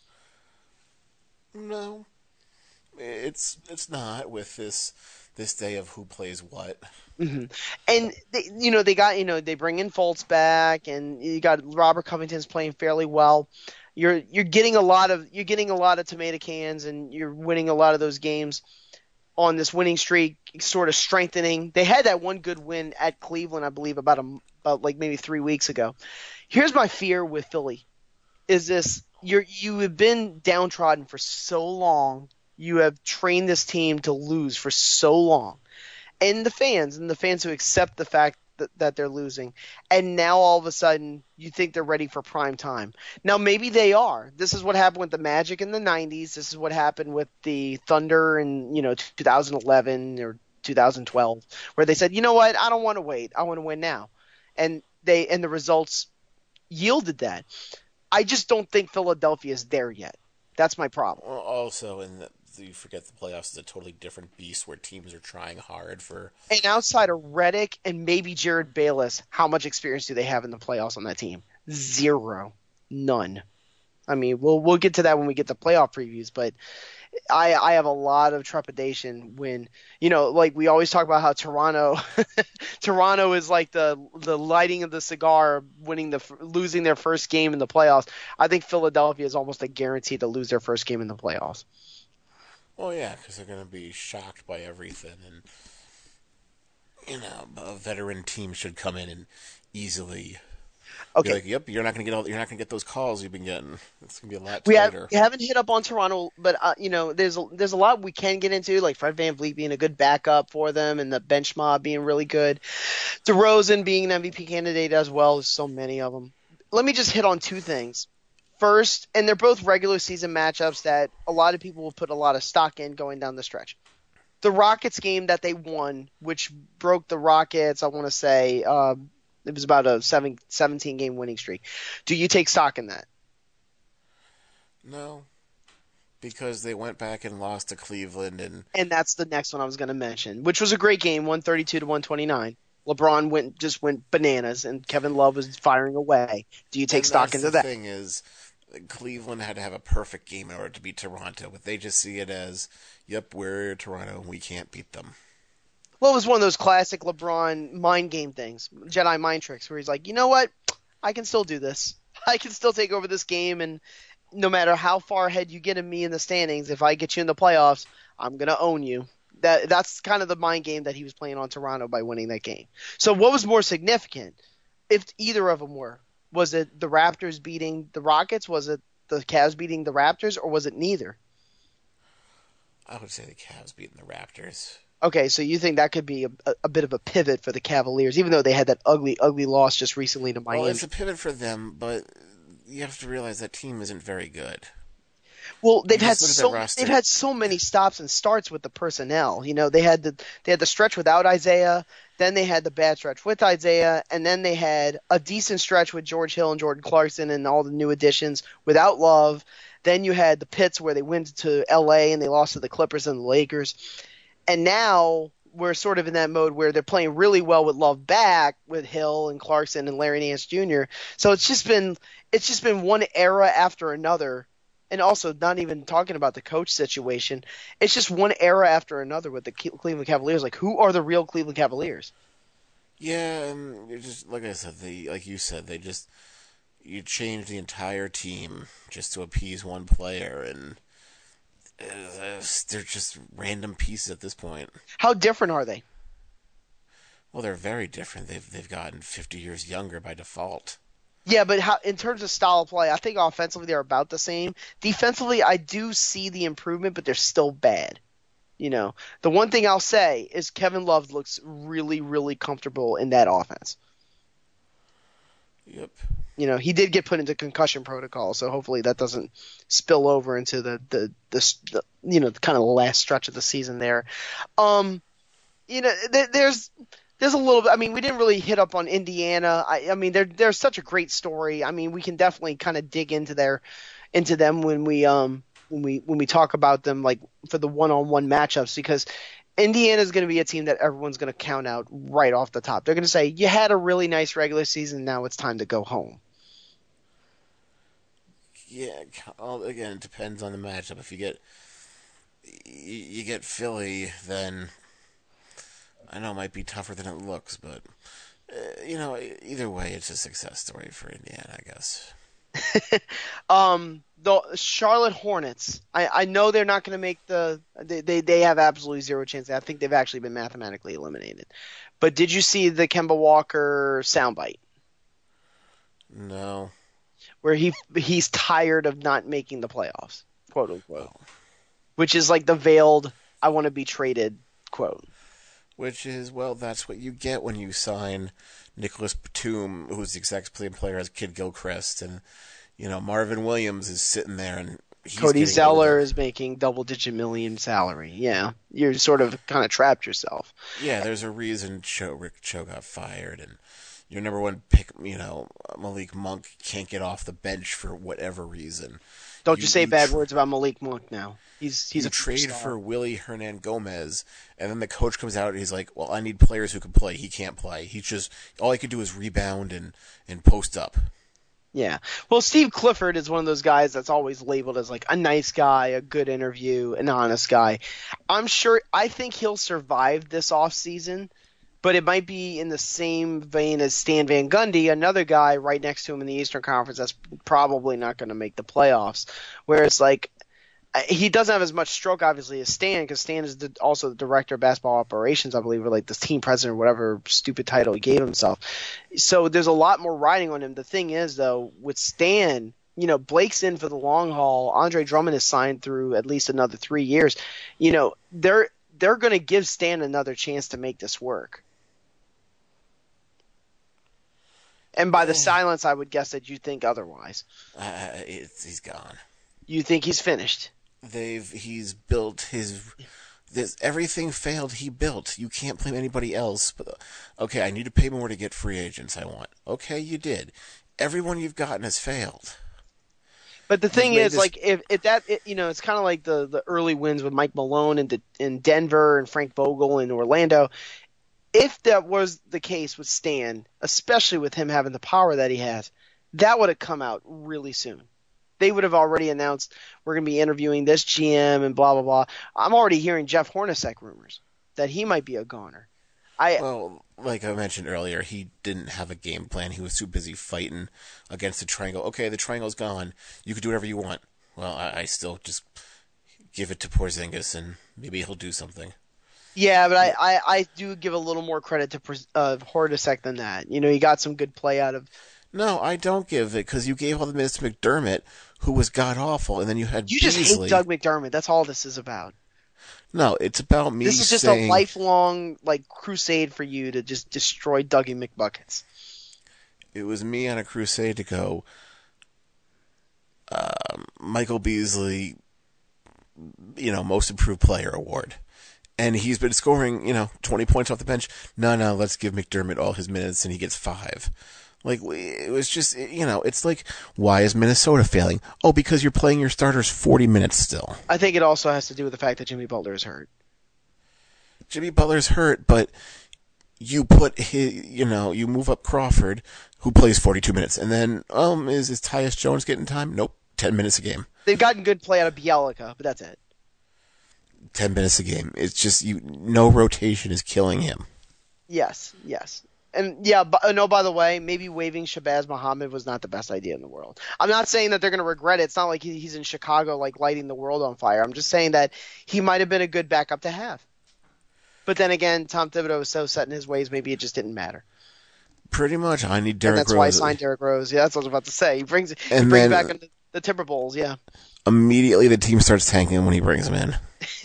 No, it's it's not with this this day of who plays what. hmm And they, you know they got you know they bring in Fultz back, and you got Robert Covington's playing fairly well. You're you're getting a lot of you're getting a lot of tomato cans, and you're winning a lot of those games on this winning streak, sort of strengthening. They had that one good win at Cleveland, I believe, about a about like maybe three weeks ago. Here's my fear with Philly: is this you're you have been downtrodden for so long. You have trained this team to lose for so long, and the fans and the fans who accept the fact that, that they're losing, and now all of a sudden you think they're ready for prime time. Now maybe they are. This is what happened with the Magic in the nineties. This is what happened with the Thunder in you know two thousand eleven or two thousand twelve, where they said, you know what, I don't want to wait. I want to win now, and they and the results yielded that. I just don't think Philadelphia is there yet. That's my problem. Well, also, and you forget the playoffs is a totally different beast where teams are trying hard for. And outside of Redick and maybe Jared Bayless, how much experience do they have in the playoffs on that team? Zero, none. I mean, we'll we'll get to that when we get the playoff previews, but I I have a lot of trepidation when you know, like we always talk about how Toronto, Toronto is like the the lighting of the cigar, winning the losing their first game in the playoffs. I think Philadelphia is almost a guarantee to lose their first game in the playoffs. Well, yeah, because they're going to be shocked by everything, and you know, a veteran team should come in and easily. Okay. Be like, yep, you're not going to get all, you're not going to get those calls you've been getting. It's going to be a lot We have tighter. we haven't hit up on Toronto, but uh, you know, there's a, there's a lot we can get into, like Fred VanVleet being a good backup for them, and the bench mob being really good. DeRozan being an M V P candidate as well. There's so many of them. Let me just hit on two things. First, and they're both regular season matchups that a lot of people will put a lot of stock in going down the stretch. The Rockets game that they won, which broke the Rockets, I want to say, uh, it was about a seven, seventeen game winning streak. Do you take stock in that? No, because they went back and lost to Cleveland, and And that's the next one I was going to mention, which was a great game, one thirty-two to one twenty-nine. LeBron went just went bananas, and Kevin Love was firing away. Do you take and stock that's into the that? thing is, Cleveland had to have a perfect game in order to beat Toronto, but they just see it as, yep, we're Toronto, we can't beat them. Well, it was one of those classic LeBron mind game things, Jedi mind tricks, where he's like, you know what, I can still do this. I can still take over this game, and no matter how far ahead you get of me in the standings, if I get you in the playoffs, I'm gonna own you. That that's kind of the mind game that he was playing on Toronto by winning that game. So what was more significant, if either of them were? Was it the Raptors beating the Rockets? Was it the Cavs beating the Raptors? Or was it neither? I would say the Cavs beating the Raptors. Okay, so you think that could be a, a, a bit of a pivot for the Cavaliers, even though they had that ugly, ugly loss just recently to Miami. Well, it's a pivot for them, but you have to realize that team isn't very good. Well, they've You had just look at their so roster. they've had so many stops and starts with the personnel. You know, they had the they had the stretch without Isaiah, then they had the bad stretch with Isaiah, and then they had a decent stretch with George Hill and Jordan Clarkson and all the new additions without Love. Then you had the pits where they went to L A and they lost to the Clippers and the Lakers. And now we're sort of in that mode where they're playing really well with Love back with Hill and Clarkson and Larry Nance Junior So it's just been it's just been one era after another. And also, not even talking about the coach situation, it's just one era after another with the Cleveland Cavaliers. Like, who are the real Cleveland Cavaliers? Yeah, and it's just like I said, they like you said, they just you change the entire team just to appease one player, and uh, they're just random pieces at this point. How different are they? Well, they're very different. They've they've gotten fifty years younger by default. Yeah, but how, in terms of style of play, I think offensively they're about the same. Defensively, I do see the improvement, but they're still bad. You know, the one thing I'll say is Kevin Love looks really, really comfortable in that offense. Yep. You know, he did get put into concussion protocol, so hopefully that doesn't spill over into the the, the, the you know kind of the last stretch of the season there. Um, you know, there, there's. There's a little bit. I mean, we didn't really hit up on Indiana. I, I mean, they're they're such a great story. I mean, we can definitely kind of dig into their into them when we um when we when we talk about them, like for the one-on-one matchups, because Indiana's going to be a team that everyone's going to count out right off the top. They're going to say, you had a really nice regular season, now it's time to go home. Yeah, well, again, it depends on the matchup. If you get you get Philly, then I know it might be tougher than it looks, but uh, you know, either way, it's a success story for Indiana, I guess. um, the Charlotte Hornets. I, I know they're not going to make the. They, they they have absolutely zero chance. I think they've actually been mathematically eliminated. But did you see the Kemba Walker soundbite? No. Where he he's tired of not making the playoffs, quote unquote, oh. Which is like the veiled "I want to be traded" quote. Which is, well, that's what you get when you sign Nicholas Batum, who's the exact same player as Kid Gilchrist, and you know Marvin Williams is sitting there, and he's Cody Zeller older. is making double-digit million salary. Yeah, you're sort of kind of trapped yourself. Yeah, there's a reason Cho, Rick Cho got fired, and your number one pick, you know, Malik Monk can't get off the bench for whatever reason. Don't you, you say you bad tra- words about Malik Monk now. He's he's you a trade star. for Willie Hernan Gomez, and then the coach comes out and he's like, "Well, I need players who can play. He can't play. He just all he could do is rebound and, and post up." Yeah. Well, Steve Clifford is one of those guys that's always labeled as like a nice guy, a good interview, an honest guy. I'm sure I think he'll survive this offseason. But it might be in the same vein as Stan Van Gundy, another guy right next to him in the Eastern Conference that's probably not going to make the playoffs. Where it's like he doesn't have as much stroke, obviously, as Stan, because Stan is the, also the director of basketball operations, I believe, or like the team president, or whatever stupid title he gave himself. So there's a lot more riding on him. The thing is, though, with Stan, you know, Blake's in for the long haul. Andre Drummond is signed through at least another three years. You know, they're they're going to give Stan another chance to make this work. And by the silence, I would guess that you think otherwise. Uh, it's, he's gone. You think he's finished? They've he's built his. This, everything failed. He built. You can't blame anybody else. But okay, I need to pay more to get free agents. I want. Okay, you did. Everyone you've gotten has failed. But the thing is, this... like, if, if that, it, you know, it's kind of like the, the early wins with Mike Malone in, in Denver and Frank Vogel in Orlando. If that was the case with Stan, especially with him having the power that he has, that would have come out really soon. They would have already announced we're going to be interviewing this G M and blah, blah, blah. I'm already hearing Jeff Hornacek rumors that he might be a goner. I, well, like I mentioned earlier, he didn't have a game plan. He was too busy fighting against the triangle. Okay, the triangle's gone. You can do whatever you want. Well, I, I still just give it to Porzingis, and maybe he'll do something. Yeah, but I, I, I do give a little more credit to uh, Hornacek than that. You know, he got some good play out of. No, I don't give it because you gave all the minutes to McDermott, who was god awful, and then you had. You Beasley. just hate Doug McDermott. That's all this is about. No, it's about me. This is just saying, a lifelong like crusade for you to just destroy Dougie McBuckets. It was me on a crusade to go. Um, Michael Beasley, you know, Most Improved Player award. And he's been scoring, you know, twenty points off the bench. No, no, let's give McDermott all his minutes, and he gets five. Like, it was just, you know, it's like, why is Minnesota failing? Oh, because you're playing your starters forty minutes still. I think it also has to do with the fact that Jimmy Butler is hurt. Jimmy Butler's hurt, but you put his, you know, you move up Crawford, who plays forty-two minutes, and then, um, is, is Tyus Jones getting time? Nope, ten minutes a game. They've gotten good play out of Bielika, but that's it. Ten minutes a game. It's just you. No rotation is killing him. Yes, yes, and yeah. But, no, by the way, maybe waiving Shabazz Muhammad was not the best idea in the world. I'm not saying that they're going to regret it. It's not like he, he's in Chicago, like lighting the world on fire. I'm just saying that he might have been a good backup to have. But then again, Tom Thibodeau was so set in his ways, maybe it just didn't matter. Pretty much, I need Derrick Rose. And that's why I signed Derrick Rose. Yeah, that's what I was about to say. He brings and he brings then, back the, the Timber Bowls. Yeah. Immediately, the team starts tanking when he brings them in.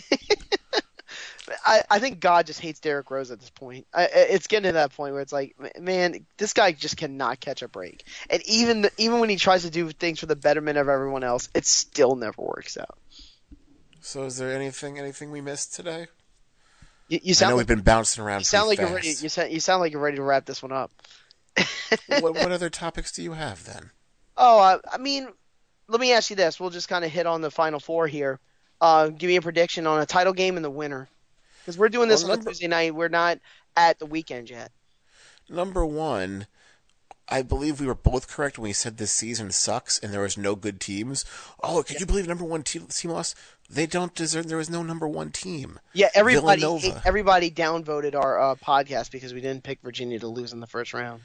I, I think God just hates Derrick Rose at this point. I, it's getting to that point where it's like, man, this guy just cannot catch a break. And even even when he tries to do things for the betterment of everyone else, it still never works out. So, is there anything anything we missed today? You, you sound I know like, we've been bouncing around. You sound like fast. you're ready. You sound, you sound like you're ready to wrap this one up. what, what other topics do you have then? Oh, I, I mean, let me ask you this. We'll just kind of hit on the Final Four here. Uh, give me a prediction on a title game and the winner. Because we're doing this well, on number, a Tuesday night. We're not at the weekend yet. Number one, I believe we were both correct when we said this season sucks and there was no good teams. Oh, could yeah. you believe number one team, team lost? They don't deserve. There was no number one team. Yeah, everybody everybody downvoted our uh, podcast because we didn't pick Virginia to lose in the first round.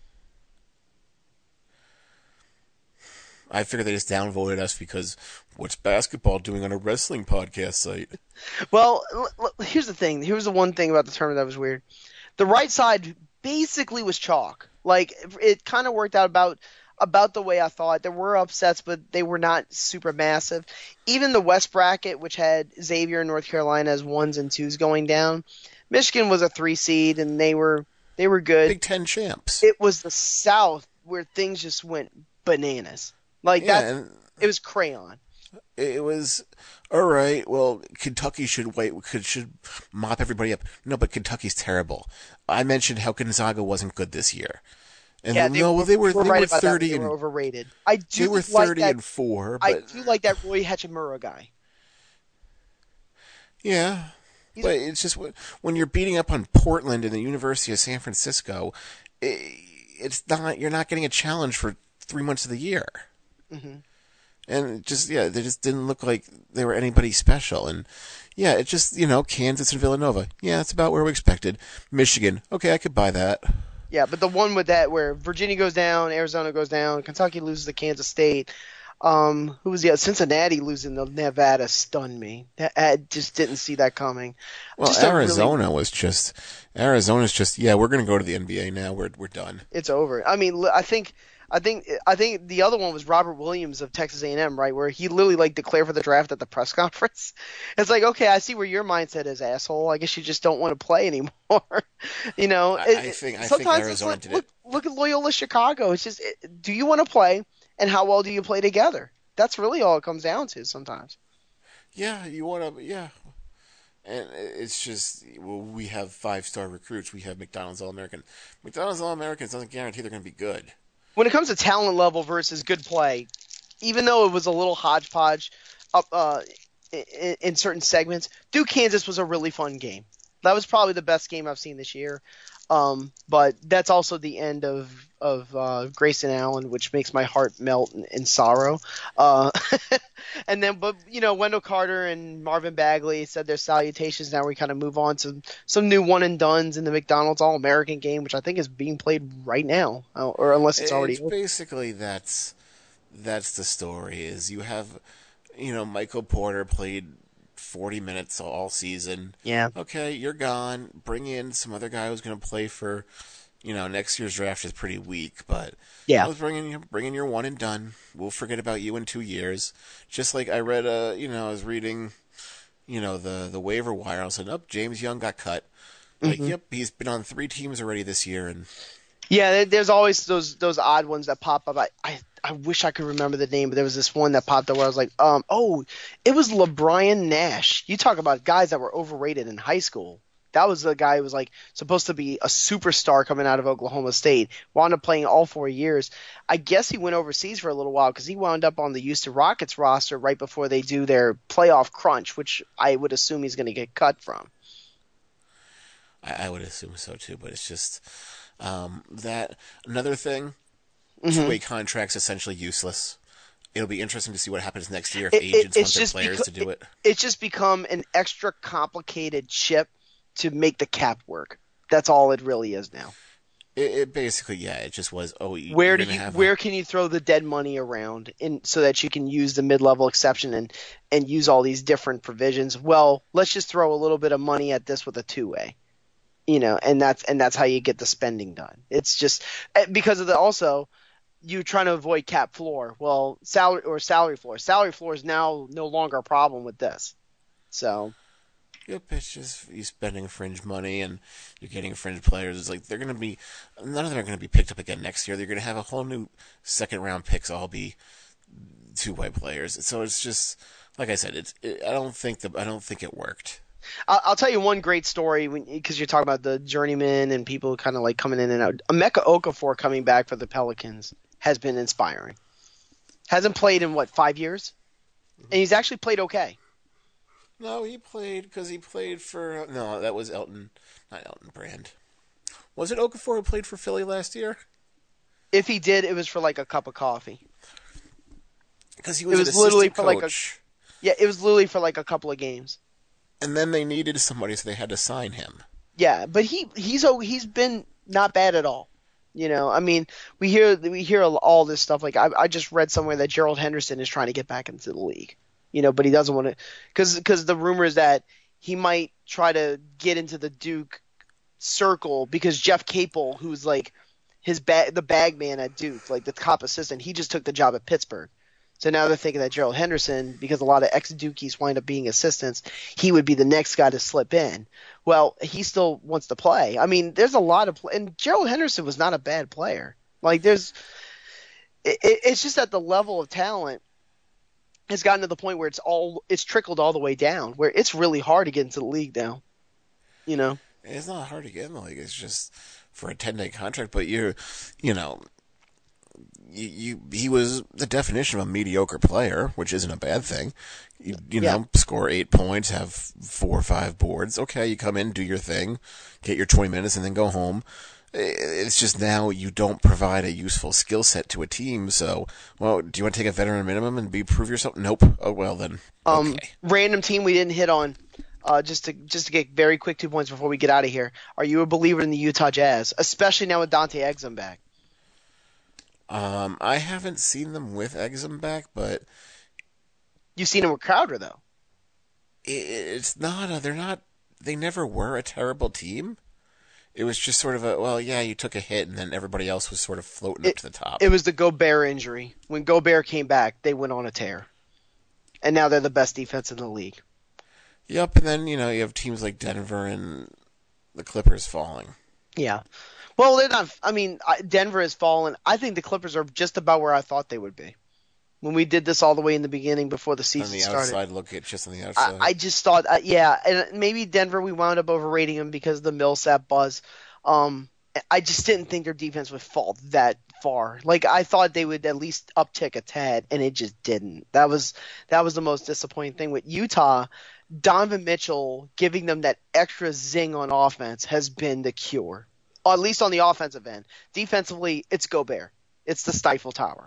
I figured they just downvoted us because what's basketball doing on a wrestling podcast site? Well, l- l- here's the thing. Here's the one thing about the tournament that was weird. The right side basically was chalk. Like, it kind of worked out about about the way I thought. There were upsets, but they were not super massive. Even the West bracket, which had Xavier and North Carolina as ones and twos going down, Michigan was a three seed, and they were they were good. Big Ten champs. It was the South where things just went bananas. Like yeah, that, it was crayon. It was all right. Well, Kentucky should wait. Could should mop everybody up. No, but Kentucky's terrible. I mentioned how Gonzaga wasn't good this year, and yeah, they, no, were, they were we're they right were about thirty that. They and were overrated. I do. They were like thirty that, and four. But I do like that Roy Hachimura guy. Yeah, He's, but it's just when you're beating up on Portland and the University of San Francisco, it's not. You're not getting a challenge for three months of the year. Mm-hmm. And just, yeah, they just didn't look like they were anybody special. And, yeah, it just, you know, Kansas and Villanova. Yeah, it's about where we expected. Michigan. Okay, I could buy that. Yeah, but the one with that where Virginia goes down, Arizona goes down, Kentucky loses to Kansas State. Um, who was the Cincinnati losing to Nevada stunned me. I just didn't see that coming. Well, just Arizona really... was just Arizona's just yeah. We're gonna go to the N B A now. We're we're done. It's over. I mean, I think. I think I think the other one was Robert Williams of Texas A and M, right, where he literally like declared for the draft at the press conference. It's like, okay, I see where your mindset is, asshole. I guess you just don't want to play anymore. you know, I, it, I think I sometimes think Arizona look, did look, it. Look at Loyola Chicago. It's just, it, do you want to play, and how well do you play together? That's really all it comes down to sometimes. Yeah, you want to, yeah. And it's just, well, we have five-star recruits. We have McDonald's All-American. McDonald's All-Americans doesn't guarantee they're going to be good. When it comes to talent level versus good play, even though it was a little hodgepodge up uh, in, in certain segments, Duke Kansas was a really fun game. That was probably the best game I've seen this year. Um, but that's also the end of of uh, Grayson Allen, which makes my heart melt in, in sorrow. Uh, and then, but you know, Wendell Carter and Marvin Bagley said their salutations. Now we kind of move on to some new one and dones in the McDonald's All American game, which I think is being played right now, or unless it's already. It's basically that's that's the story. Is you have, you know, Michael Porter played forty minutes all season. Yeah. Okay, you're gone. Bring in some other guy who's going to play for, you know, next year's draft is pretty weak, but yeah, let's bring in, bring in your one and done. We'll forget about you in two years. Just like I read, uh, you know, I was reading, you know, the the waiver wire. I said, oh, James Young got cut. Like, mm-hmm. Yep, he's been on three teams already this year, and yeah, there's always those those odd ones that pop up. I, I I wish I could remember the name, but there was this one that popped up where I was like, um, oh, it was LeBron Nash. You talk about guys that were overrated in high school. That was the guy who was like supposed to be a superstar coming out of Oklahoma State. Wound up playing all four years. I guess he went overseas for a little while because he wound up on the Houston Rockets roster right before they do their playoff crunch, which I would assume he's going to get cut from. I, I would assume so too, but it's just um, that another thing. Mm-hmm. Two-way contracts essentially useless. It'll be interesting to see what happens next year if it, agents it, want their players beca- to do it. it. It's just become an extra complicated chip to make the cap work. That's all it really is now. It, it basically, yeah, it just was. Oh, you, where do you? Where a... can you throw the dead money around, in so that you can use the mid-level exception and and use all these different provisions? Well, let's just throw a little bit of money at this with a two-way. You know, and that's and that's how you get the spending done. It's just because of the also. You're trying to avoid cap floor. Well, salary or salary floor. Salary floor is now no longer a problem with this. So, yep, it's just you spending fringe money and you're getting fringe players. It's like they're going to be none of them are going to be picked up again next year. They're going to have a whole new second round picks all be two way players. So it's just like I said. It's it, I don't think the I don't think it worked. I'll tell you one great story because you're talking about the journeyman and people kind of like coming in and out. Emeka Okafor coming back for the Pelicans has been inspiring. Hasn't played in, what, five years? And he's actually played okay. No, he played because he played for. No, that was Elton, not Elton Brand. Was it Okafor who played for Philly last year? If he did, it was for like a cup of coffee. Because he was, it was an literally assistant for coach. like a yeah, it was literally for like a couple of games. And then they needed somebody, so they had to sign him. Yeah, but he he's he's been not bad at all. You know, I mean, we hear we hear all this stuff. Like I, I just read somewhere that Gerald Henderson is trying to get back into the league. You know, but he doesn't want to because because the rumor is that he might try to get into the Duke circle because Jeff Capel, who's like his bag the bag man at Duke, like the top assistant, he just took the job at Pittsburgh. So now they're thinking that Gerald Henderson, because a lot of ex-Dukies wind up being assistants, he would be the next guy to slip in. Well, he still wants to play. I mean, there's a lot of play, and Gerald Henderson was not a bad player. Like there's, it, it's just that the level of talent has gotten to the point where it's all it's trickled all the way down, where it's really hard to get into the league now. You know, it's not hard to get in the league. It's just for a ten-day contract, but you're, you know. You, you, he was the definition of a mediocre player, which isn't a bad thing. You, you know, yeah. Score eight points, have four or five boards. Okay, you come in, do your thing, get your twenty minutes, and then go home. It's just now you don't provide a useful skill set to a team. So, well, do you want to take a veteran minimum and be prove yourself? Nope. Oh well, then. Okay. Um, random team we didn't hit on. Uh, just to just to get very quick two points before we get out of here. Are you a believer in the Utah Jazz, especially now with Dante Exum back? Um, I haven't seen them with Exum back, but you've seen them with Crowder though. It's not. A, they're not. They never were a terrible team. It was just sort of a well, yeah, you took a hit, and then everybody else was sort of floating it, up to the top. It was the Gobert injury. When Gobert came back, they went on a tear, and now they're the best defense in the league. Yep, and then you know you have teams like Denver and the Clippers falling. Yeah. Well, they're not. I mean, Denver has fallen. I think the Clippers are just about where I thought they would be when we did this all the way in the beginning before the season started. On the outside, look at just on the outside. I, I just thought, uh, yeah, and maybe Denver we wound up overrating them because of the Millsap buzz. Um, I just didn't think their defense would fall that far. Like I thought they would at least uptick a tad, and it just didn't. That was that was the most disappointing thing with Utah. Donovan Mitchell giving them that extra zing on offense has been the cure. At least on the offensive end. Defensively, it's Gobert. It's the Stifle Tower.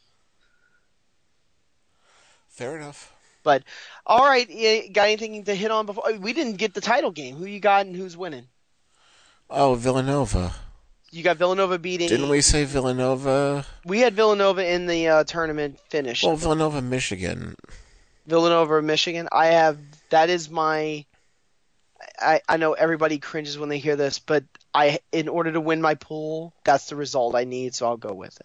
Fair enough. But, all right, got anything to hit on before? We didn't get the title game. Who you got and who's winning? Oh, Villanova. You got Villanova beating... Didn't we say Villanova? We had Villanova in the uh, tournament finish. Well, Villanova, Michigan. Villanova, Michigan. I have... That is my... I, I know everybody cringes when they hear this, but I, in order to win my pool, that's the result I need, so I'll go with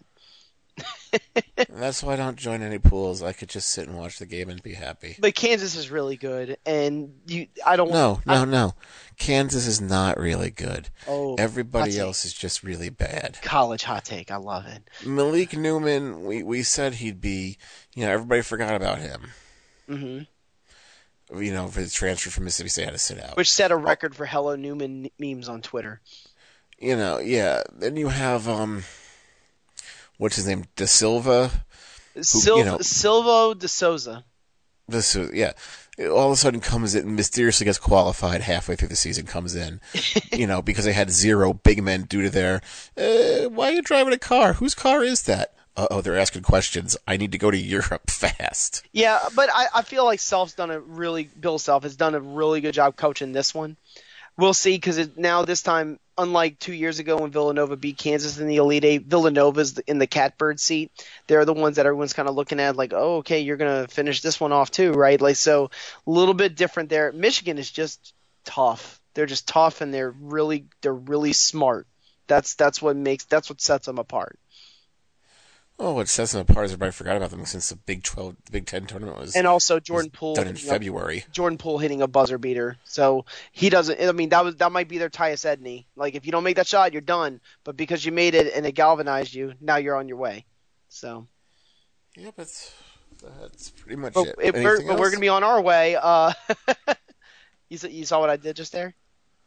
it. That's why I don't join any pools. I could just sit and watch the game and be happy. But Kansas is really good, and you, I don't. No, no, I, no. Kansas is not really good. Oh, everybody else is just really bad. College hot take, I love it. Malik Newman, we we said he'd be. You know, everybody forgot about him. Mm-hmm. You know, for the transfer from Mississippi State had to sit out. Which set a record for Hello Newman memes on Twitter. You know, yeah. Then you have, um, what's his name? De Silva? Sil- who, you know, Silvo de Souza. This, yeah. All of a sudden comes in and mysteriously gets qualified halfway through the season, comes in, you know, because they had zero big men due to their, uh, why are you driving a car? Whose car is that? Uh-oh, they're asking questions. I need to go to Europe fast. Yeah, but I, I feel like Self's done a really, Bill Self has done a really good job coaching this one. We'll see, because now this time, unlike two years ago when Villanova beat Kansas in the Elite Eight, Villanova's in the catbird seat. They're the ones that everyone's kind of looking at like, oh, okay, you're going to finish this one off too, right? Like, so a little bit different there. Michigan is just tough. They're just tough, and they're really, they're really smart. That's that's what makes that's what sets them apart. Oh, what sets them apart is everybody forgot about them since the Big twelve, the Big Ten tournament was. And also Jordan Poole done in February. A, Jordan Poole hitting a buzzer beater, so he doesn't. I mean, that was that might be their Tyus Edney. Like, if you don't make that shot, you're done. But because you made it and it galvanized you, now you're on your way. So. Yeah, but that's pretty much but it. it we're, but we're gonna be on our way. Uh, you you saw what I did just there?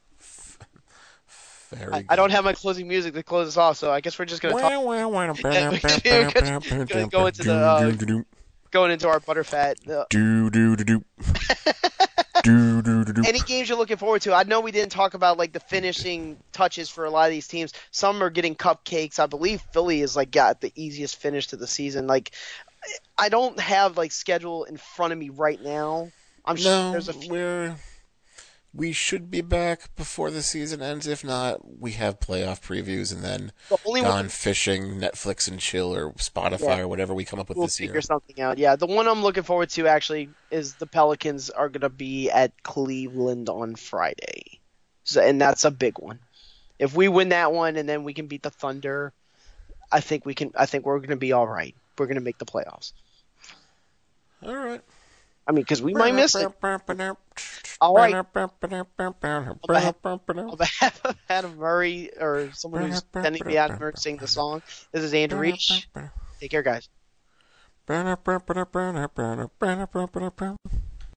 Very I, I don't have my closing music to close us off, so I guess we're just going to talk. go into the uh, going into our butterfat. Uh, do do do do. do, do, do, do. Any games you're looking forward to? I know we didn't talk about like the finishing touches for a lot of these teams. Some are getting cupcakes. I believe Philly is like got the easiest finish to the season. Like, I don't have like schedule in front of me right now. I'm no, sure there's a few. we're we should be back before the season ends. If not, we have playoff previews and then The only gone one fishing, Netflix and chill, or Spotify Yeah. or whatever we come up with we'll this figure year. something out. Yeah, the one I'm looking forward to actually is the Pelicans are going to be at Cleveland on Friday, so, and that's a big one. If we win that one and then we can beat the Thunder, I think we can. I think we're going to be all right. We're going to make the playoffs. All right. I mean, because we might miss it. All right. On behalf of Adam Murray or someone who's pretending to be Adam Murray sing the song, this is Andrew Reach. Take care, guys.